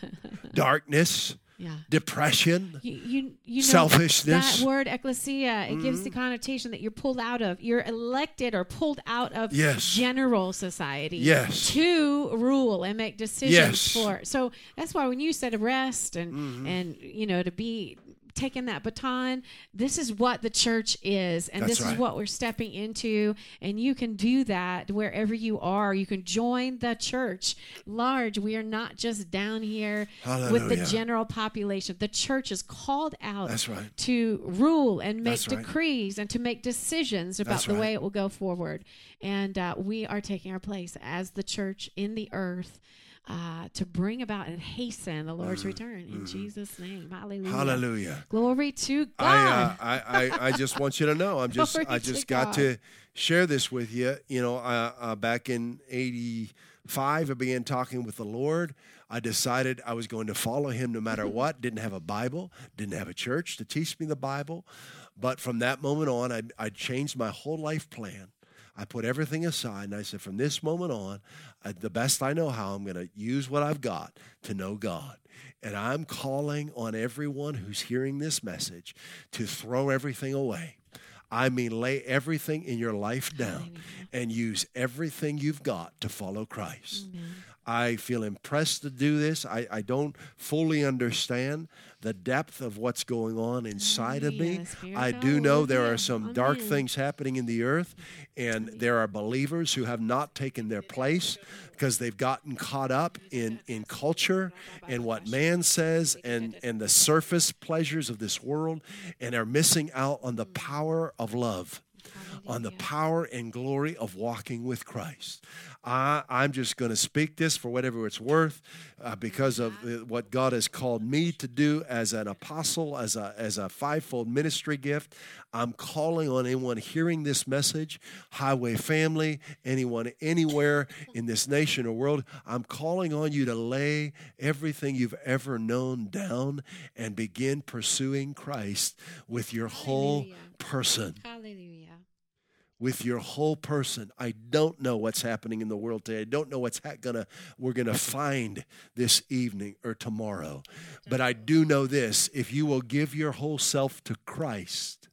darkness, Yeah. depression, You know, selfishness. That word ecclesia, it gives the connotation that you're pulled out of. You're elected or pulled out of Yes. general society Yes. to rule and make decisions Yes. for. So that's why when you said arrest and to be taking that baton, this is what the church is, and That's this right. is what we're stepping into, and you can do that wherever you are. You can join the church large. We are not just down here with the Hallelujah. general population. The church is called out That's right. to rule and make That's right. decrees and to make decisions about That's the right. way it will go forward. And we are taking our place as the church in the earth to bring about and hasten the Lord's return in Jesus' name. Hallelujah. Hallelujah. Glory to God. I just want you to know. I Glory just to got God. to share this with you. Back in '85, I began talking with the Lord. I decided I was going to follow him no matter what. Didn't have a Bible, didn't have a church to teach me the Bible. But from that moment on, I changed my whole life plan. I put everything aside, and I said, from this moment on, the best I know how, I'm going to use what I've got to know God. And I'm calling on everyone who's hearing this message to throw everything away. I mean, lay everything in your life down and use everything you've got to follow Christ. Amen. I feel impressed to do this. I don't fully understand the depth of what's going on inside of me. Hallelujah. Spirit I of do God know will there live. are some dark Amen. things happening in the earth, and there are believers who have not taken their place because they've gotten caught up in culture and what man says and the surface pleasures of this world, and are missing out on the power of love, on the power and glory of walking with Christ. I'm just going to speak this for whatever it's worth because of what God has called me to do as an apostle, as a fivefold ministry gift. I'm calling on anyone hearing this message, Highway family, anyone anywhere in this nation or world. I'm calling on you to lay everything you've ever known down and begin pursuing Christ with your whole Hallelujah. person. Hallelujah. With your whole person. I don't know what's happening in the world today. I don't know what's we're gonna find this evening or tomorrow. But I do know this: if you will give your whole self to Christ,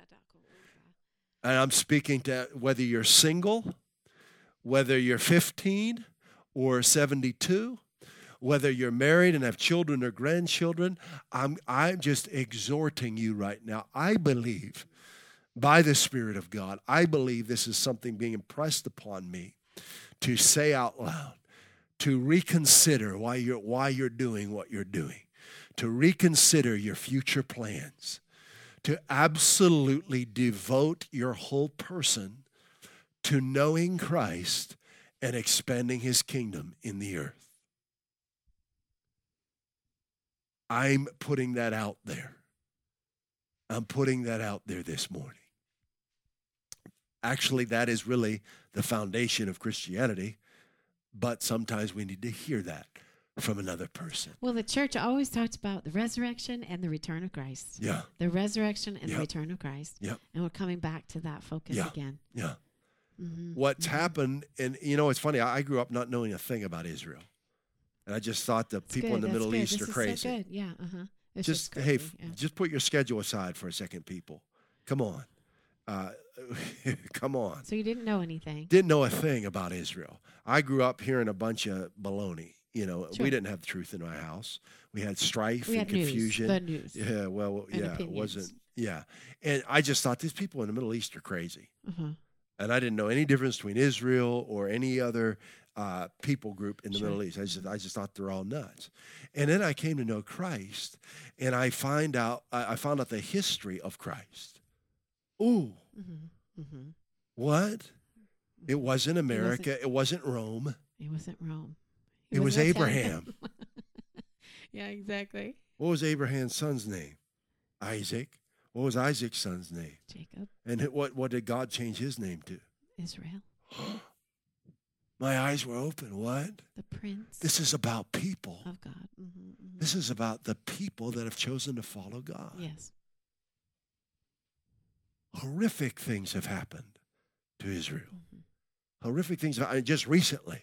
and I'm speaking to whether you're single, whether you're 15 or 72, whether you're married and have children or grandchildren, I'm just exhorting you right now. I believe, by the Spirit of God, I believe this is something being impressed upon me to say out loud. to reconsider why you're doing what you're doing, to reconsider your future plans, to absolutely devote your whole person to knowing Christ and expanding his kingdom in the earth. I'm putting that out there. I'm putting that out there this morning. Actually, that is really the foundation of Christianity, but sometimes we need to hear that from another person. Well, the church always talks about the resurrection and the return of Christ. Yeah. The resurrection and the return of Christ. Yeah. And we're coming back to that focus again. Yeah. Mm-hmm. What's happened, and it's funny, I grew up not knowing a thing about Israel. And I just thought the people in the Middle East are crazy. So good. Yeah, Just put your schedule aside for a second, people. Come on. Come on. So you didn't know anything? Didn't know a thing about Israel. I grew up hearing a bunch of baloney. Sure. We didn't have the truth in my house. We had strife and confusion. The news. Yeah, well, and yeah, opinions. it wasn't. Yeah, and I just thought these people in the Middle East are crazy, and I didn't know any difference between Israel or any other people group in the Middle East. I just thought they're all nuts. And then I came to know Christ, and I found out the history of Christ. Ooh, what? It wasn't America. It wasn't Rome. It wasn't Rome. It was Abraham. Yeah, exactly. What was Abraham's son's name? Isaac. What was Isaac's son's name? Jacob. And what did God change his name to? Israel. My eyes were open. What? The prince. This is about people. Of God. Mm-hmm. This is about the people that have chosen to follow God. Yes. Horrific things have happened to Israel. Horrific things just recently.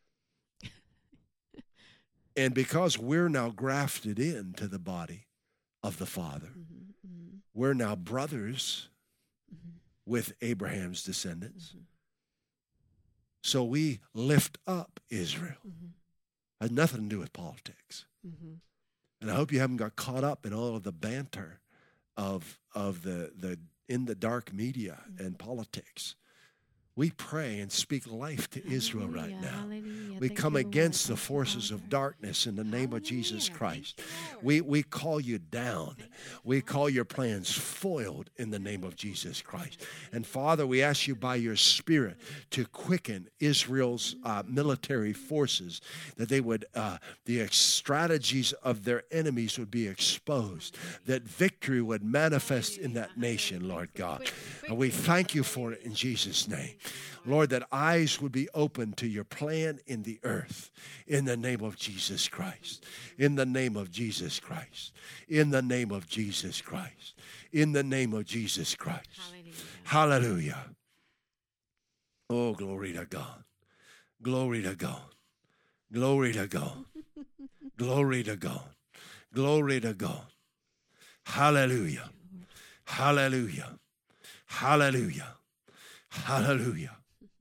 And because we're now grafted into the body of the Father, we're now brothers with Abraham's descendants. So we lift up Israel. Has nothing to do with politics. And I hope you haven't got caught up in all of the banter of the in the dark media and politics. We pray and speak life to Israel right now. We come against the forces of darkness in the name of Jesus Christ. We call you down. We call your plans foiled in the name of Jesus Christ. And Father, we ask you by your Spirit to quicken Israel's military forces, that they would, the strategies of their enemies would be exposed, that victory would manifest in that nation, Lord God. And we thank you for it in Jesus' name. Lord, that eyes would be open to your plan in the earth in the name of Jesus Christ. In the name of Jesus Christ. In the name of Jesus Christ. In the name of Jesus Christ. Hallelujah. Oh, glory to God. Glory to God. Glory to God. Glory to God. Glory to God. Hallelujah. Hallelujah. Hallelujah. Hallelujah.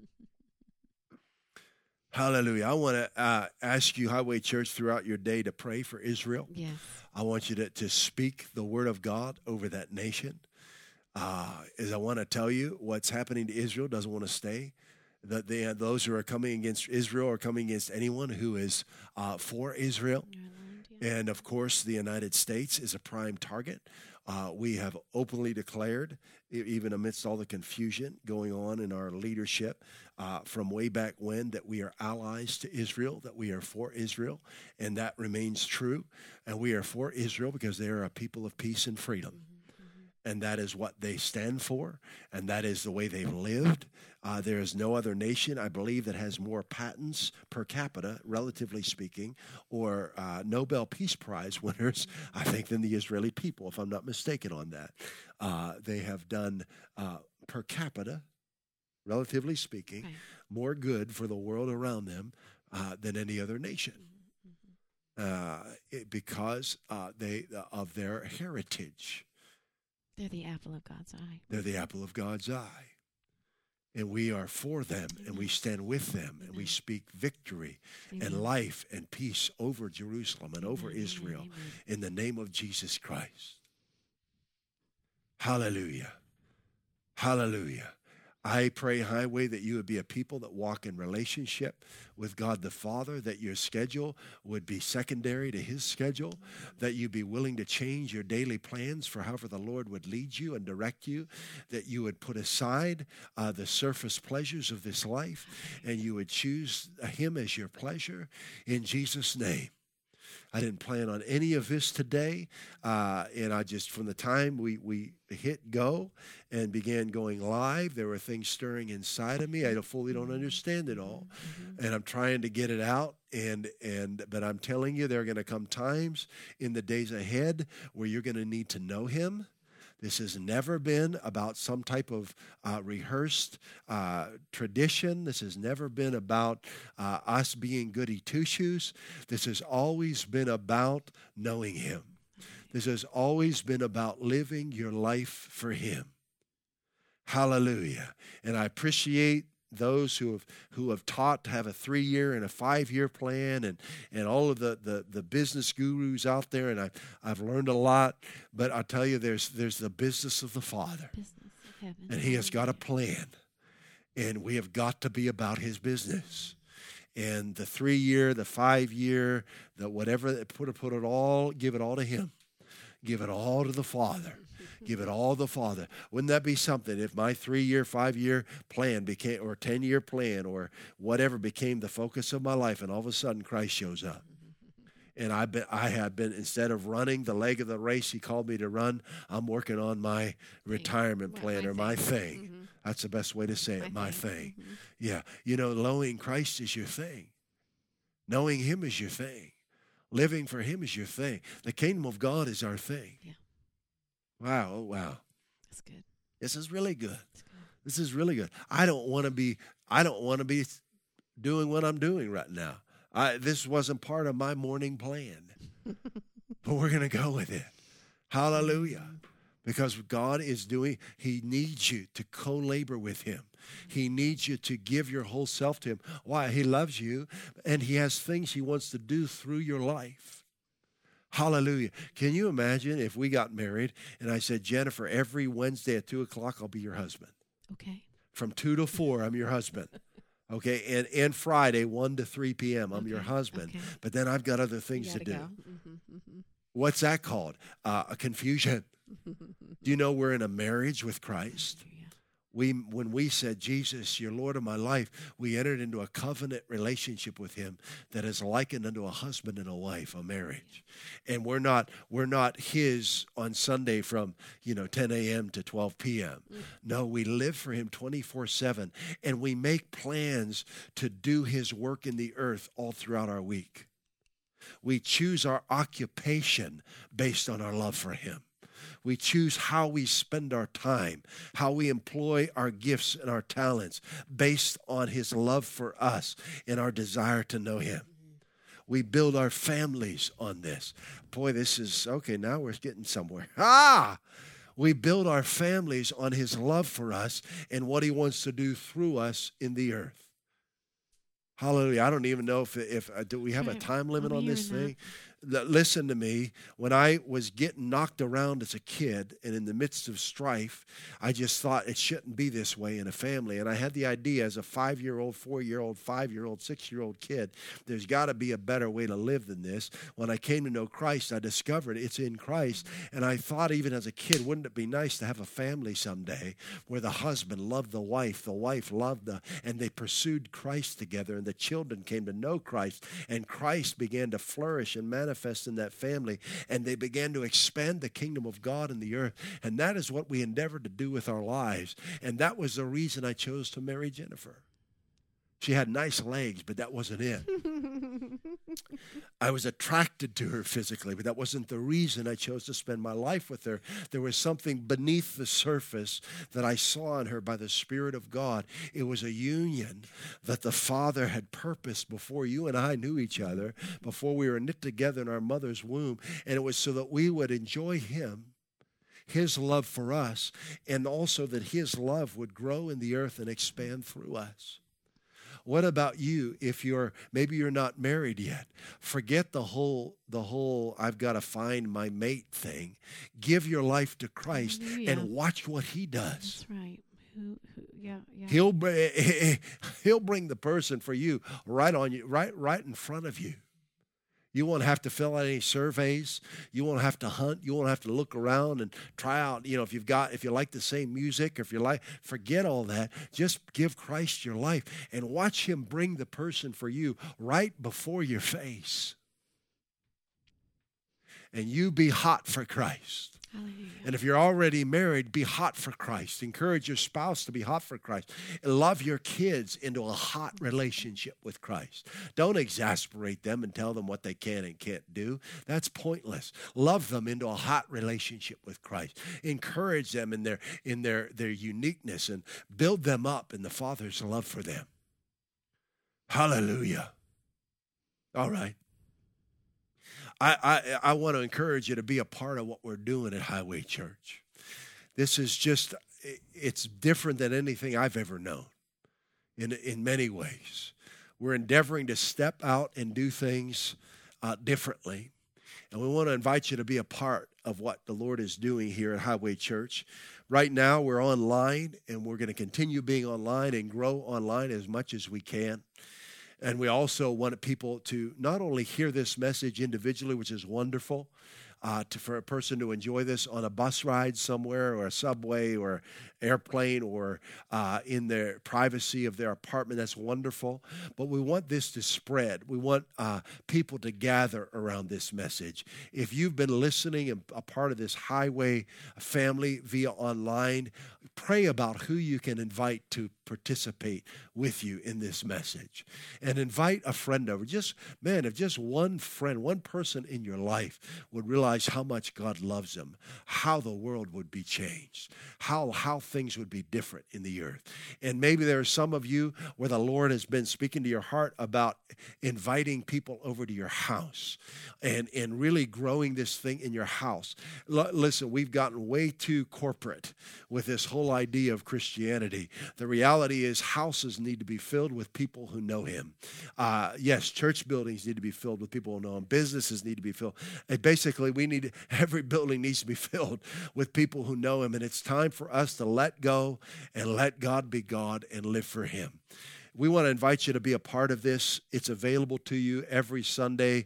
Hallelujah. I want to ask you, Highway Church, throughout your day to pray for Israel. Yes. I want you to speak the word of God over that nation. As I want to tell you, what's happening to Israel doesn't want to stay. Those who are coming against Israel are coming against anyone who is for Israel. And, of course, the United States is a prime target. We have openly declared, even amidst all the confusion going on in our leadership from way back when, that we are allies to Israel, that we are for Israel, and that remains true. And we are for Israel because they are a people of peace and freedom. And that is what they stand for, and that is the way they've lived. There is no other nation, I believe, that has more patents per capita, relatively speaking, or Nobel Peace Prize winners, I think, than the Israeli people, if I'm not mistaken on that. They have done per capita, relatively speaking, more good for the world around them than any other nation. Because of their heritage. They're the apple of God's eye. They're the apple of God's eye. And we are for them, and we stand with them, and we speak victory and life and peace over Jerusalem and over Israel in the name of Jesus Christ. Hallelujah. Hallelujah. I pray, Highway, that you would be a people that walk in relationship with God the Father, that your schedule would be secondary to his schedule, that you be willing to change your daily plans for however the Lord would lead you and direct you, that you would put aside the surface pleasures of this life, and you would choose him as your pleasure in Jesus' name. I didn't plan on any of this today, and I just, from the time we hit go and began going live, there were things stirring inside of me. I fully don't understand it all, and I'm trying to get it out. But I'm telling you, there are going to come times in the days ahead where you're going to need to know him. This has never been about some type of rehearsed tradition. This has never been about us being goody two-shoes. This has always been about knowing him. This has always been about living your life for him. Hallelujah. And I appreciate those who have taught to have a 3-year and a 5-year plan, and all of the business gurus out there, and I've learned a lot. But I tell you, there's the business of the Father, and he has got a plan, and we have got to be about his business. And the 3-year, the 5-year, the whatever, put it all, give it all to him, give it all to the Father. Give it all to the Father. Wouldn't that be something if my 3-year, 5-year plan became, or 10-year plan, or whatever became the focus of my life, and all of a sudden Christ shows up. And I had been, instead of running the leg of the race he called me to run, I'm working on my retirement plan, or my thing. That's the best way to say it, my thing. Yeah. You know, knowing Christ is your thing. Knowing him is your thing. Living for him is your thing. The kingdom of God is our thing. Yeah. Wow, oh, wow. That's good. This is really good. This is really good. I don't want to be doing what I'm doing right now. This wasn't part of my morning plan. But we're going to go with it. Hallelujah. Because God is he needs you to co-labor with him. He needs you to give your whole self to him. Why? He loves you, and he has things he wants to do through your life. Hallelujah. Can you imagine if we got married and I said, Jennifer, every Wednesday at 2 o'clock, I'll be your husband. Okay. From 2 to 4, I'm your husband. Okay. And Friday, 1 to 3 p.m., I'm your husband. Okay. But then I've got other things to do. What's that called? A confusion. Do you know we're in a marriage with Christ? When we said, Jesus, you're Lord of my life, we entered into a covenant relationship with him that is likened unto a husband and a wife, a marriage. And we're not his on Sunday from 10 a.m. to 12 p.m. No, we live for him 24/7, and we make plans to do his work in the earth all throughout our week. We choose our occupation based on our love for him. We choose how we spend our time, how we employ our gifts and our talents based on his love for us and our desire to know him. We build our families on this. Boy, this is, okay, now we're getting somewhere. We build our families on his love for us and what he wants to do through us in the earth. Hallelujah. I don't even know if do we have a time limit on this thing? Listen to me. When I was getting knocked around as a kid and in the midst of strife, I just thought it shouldn't be this way in a family. And I had the idea as a 5-year-old, 4-year-old, 5-year-old, 6-year-old kid, there's got to be a better way to live than this. When I came to know Christ, I discovered it's in Christ. And I thought even as a kid, wouldn't it be nice to have a family someday where the husband loved the wife loved and they pursued Christ together, and the children came to know Christ, and Christ began to flourish and manifest in that family, and they began to expand the kingdom of God in the earth. And that is what we endeavored to do with our lives. And that was the reason I chose to marry Jennifer. She had nice legs, but that wasn't it. I was attracted to her physically, but that wasn't the reason I chose to spend my life with her. There was something beneath the surface that I saw in her by the Spirit of God. It was a union that the Father had purposed before you and I knew each other, before we were knit together in our mother's womb. And it was so that we would enjoy him, his love for us, and also that his love would grow in the earth and expand through us. What about you if maybe you're not married yet? Forget the whole I've got to find my mate thing. Give your life to Christ and watch what he does. That's right. He'll bring the person for you right on you, right in front of you. You won't have to fill out any surveys. You won't have to hunt. You won't have to look around and try out, if you like the same music, or if you like, forget all that. Just give Christ your life and watch him bring the person for you right before your face. And you be hot for Christ. Hallelujah. And if you're already married, be hot for Christ. Encourage your spouse to be hot for Christ. And love your kids into a hot relationship with Christ. Don't exasperate them and tell them what they can and can't do. That's pointless. Love them into a hot relationship with Christ. Encourage them in their uniqueness and build them up in the Father's love for them. Hallelujah. All right. I want to encourage you to be a part of what we're doing at Highway Church. This is it's different than anything I've ever known in many ways. We're endeavoring to step out and do things differently. And we want to invite you to be a part of what the Lord is doing here at Highway Church. Right now, we're online, and we're going to continue being online and grow online as much as we can. And we also want people to not only hear this message individually, which is wonderful, for a person to enjoy this on a bus ride somewhere or a subway or airplane or in their privacy of their apartment. That's wonderful. But we want this to spread. We want people to gather around this message. If you've been listening and a part of this Highway family via online, pray about who you can invite to participate with you in this message. And invite a friend over. If just one friend, one person in your life would realize how much God loves them, how the world would be changed, how things would be different in the earth. And maybe there are some of you where the Lord has been speaking to your heart about inviting people over to your house and really growing this thing in your house. Listen, we've gotten way too corporate with this whole idea of Christianity. The reality is houses need to be filled with people who know him. Yes, church buildings need to be filled with people who know him. Businesses need to be filled. And basically, every building needs to be filled with people who know him. And it's time for us to let go and let God be God and live for him. We want to invite you to be a part of this. It's available to you every Sunday.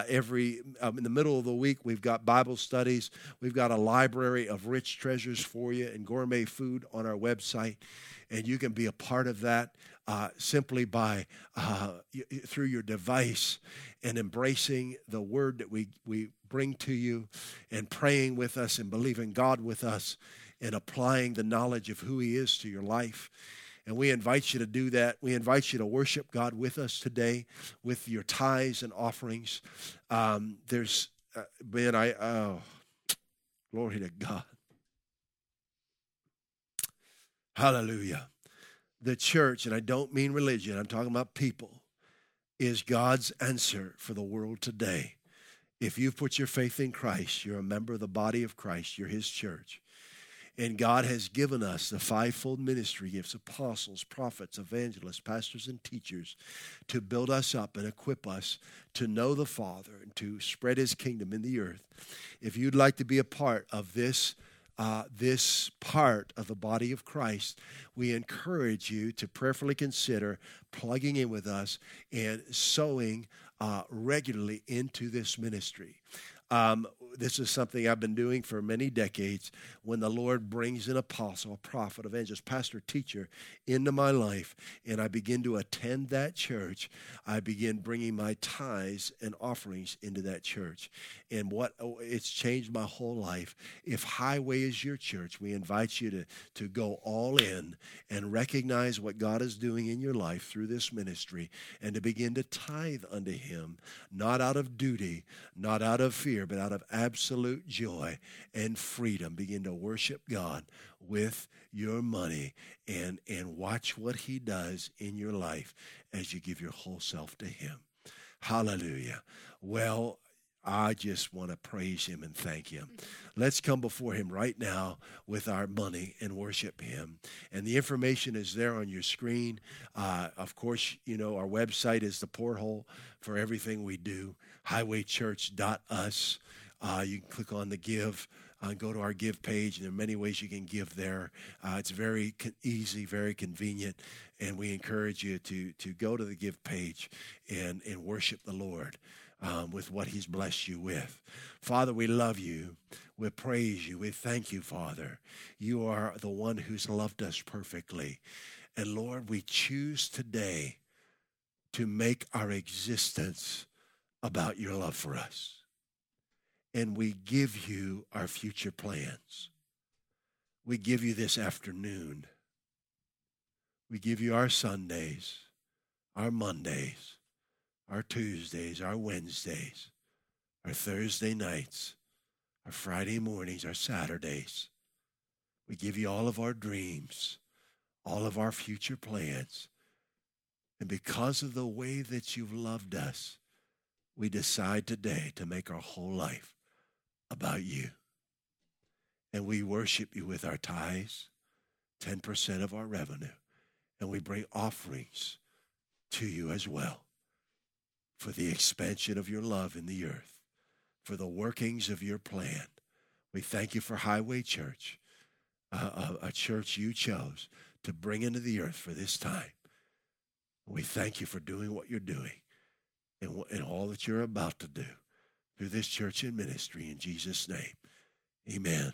In the middle of the week, we've got Bible studies. We've got a library of rich treasures for you and gourmet food on our website. And you can be a part of that simply by through your device and embracing the word that we bring to you and praying with us and believing God with us and applying the knowledge of who he is to your life. And we invite you to do that. We invite you to worship God with us today with your tithes and offerings. Glory to God. Hallelujah. The church, and I don't mean religion, I'm talking about people, is God's answer for the world today. If you've put your faith in Christ, you're a member of the body of Christ, you're his church. And God has given us the fivefold ministry gifts, apostles, prophets, evangelists, pastors, and teachers to build us up and equip us to know the Father and to spread his kingdom in the earth. If you'd like to be a part of this part of the body of Christ, we encourage you to prayerfully consider plugging in with us and sowing regularly into this ministry. This is something I've been doing for many decades. When the Lord brings an apostle, a prophet, evangelist, pastor, teacher into my life, and I begin to attend that church, I begin bringing my tithes and offerings into that church. And it's changed my whole life. If Highway is your church, we invite you to go all in and recognize what God is doing in your life through this ministry and to begin to tithe unto him, not out of duty, not out of fear, but out of absolute joy and freedom. Begin to worship God with your money and watch what he does in your life as you give your whole self to him. Hallelujah. Well, I just want to praise him and thank him. Let's come before him right now with our money and worship him. And the information is there on your screen. Of course, our website is the porthole for everything we do, highwaychurch.us. You can click on the Give go to our give page. There are many ways you can give there. It's very easy, very convenient, and we encourage you to go to the give page and worship the Lord with what he's blessed you with. Father, we love you. We praise you. We thank you, Father. You are the one who's loved us perfectly. And Lord, we choose today to make our existence about your love for us. And we give you our future plans. We give you this afternoon. We give you our Sundays, our Mondays, our Tuesdays, our Wednesdays, our Thursday nights, our Friday mornings, our Saturdays. We give you all of our dreams, all of our future plans. And because of the way that you've loved us, we decide today to make our whole life about you. And we worship you with our tithes, 10% of our revenue. And we bring offerings to you as well for the expansion of your love in the earth, for the workings of your plan. We thank you for Highway Church, a church you chose to bring into the earth for this time. We thank you for doing what you're doing and all that you're about to do through this church and ministry in Jesus' name. Amen.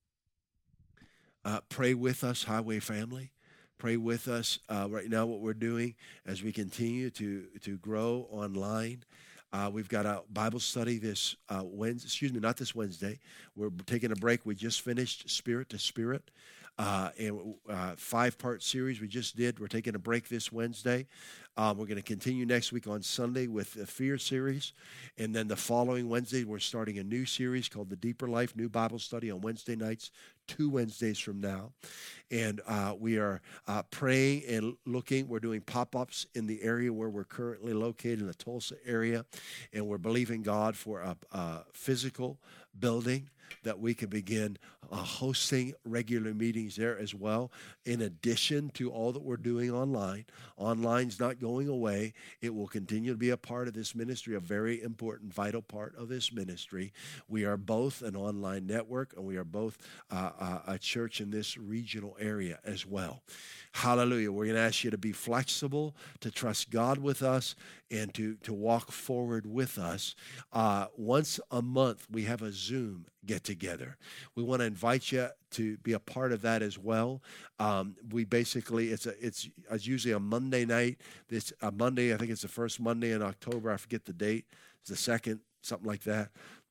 Pray with us, Highway family. Pray with us right now what we're doing as we continue to grow online. We've got a Bible study this Wednesday, not this Wednesday. We're taking a break. We just finished Spirit to Spirit. And 5-part series we just did. We're taking a break this Wednesday. We're going to continue next week on Sunday with the Fear series. And then the following Wednesday, we're starting a new series called The Deeper Life, new Bible study on Wednesday nights, 2 Wednesdays from now. And we are praying and looking. We're doing pop-ups in the area where we're currently located in the Tulsa area. And we're believing God for a physical building that we can begin hosting regular meetings there as well, in addition to all that we're doing online. Online's not going away. It will continue to be a part of this ministry, a very important, vital part of this ministry. We are both an online network, and we are both a church in this regional area as well. Hallelujah. We're going to ask you to be flexible, to trust God with us, and to walk forward with us. Once a month, we have a Zoom get-together. We want to invite you to be a part of that as well. We basically, it's usually a Monday night. This Monday, I think it's the first Monday in October. I forget the date. It's the second, something like that.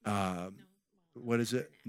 What is it?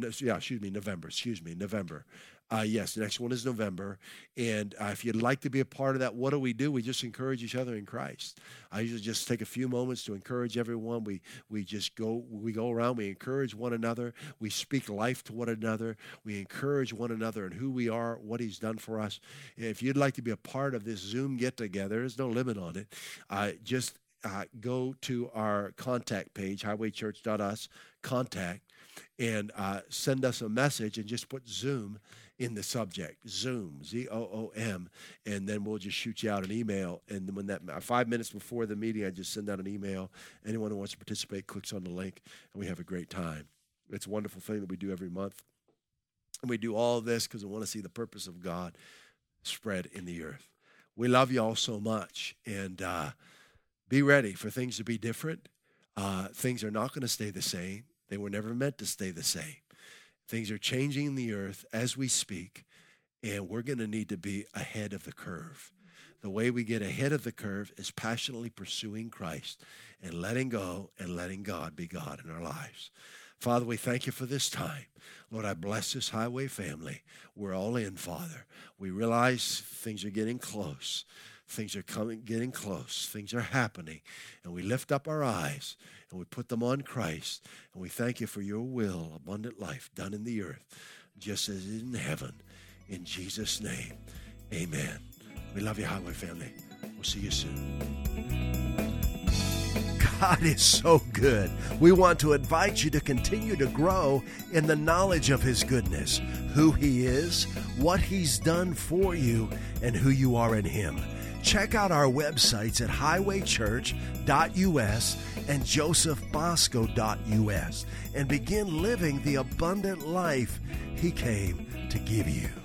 November. Yes, the next one is November. And if you'd like to be a part of that, what do? We just encourage each other in Christ. I usually just take a few moments to encourage everyone. We go around, we encourage one another. We speak life to one another. We encourage one another in who we are, what he's done for us. If you'd like to be a part of this Zoom get-together, there's no limit on it. Just go to our contact page, highwaychurch.us, contact, and send us a message and just put Zoom in the subject, Zoom, Z-O-O-M, and then we'll just shoot you out an email. And when 5 minutes before the meeting, I just send out an email. Anyone who wants to participate clicks on the link, and we have a great time. It's a wonderful thing that we do every month. And we do all of this because we want to see the purpose of God spread in the earth. We love you all so much, and be ready for things to be different. Things are not going to stay the same. They were never meant to stay the same. Things are changing in the earth as we speak, and we're going to need to be ahead of the curve. The way we get ahead of the curve is passionately pursuing Christ and letting go and letting God be God in our lives. Father, we thank you for this time. Lord, I bless this Highway family. We're all in, Father. We realize things are getting close. Things are getting close. Things are happening. And we lift up our eyes and we put them on Christ. And we thank you for your will, abundant life done in the earth, just as it is in heaven. In Jesus' name, amen. We love you, Highway family. We'll see you soon. God is so good. We want to invite you to continue to grow in the knowledge of his goodness, who he is, what he's done for you, and who you are in him. Check out our websites at highwaychurch.us and josephbosco.us and begin living the abundant life He came to give you.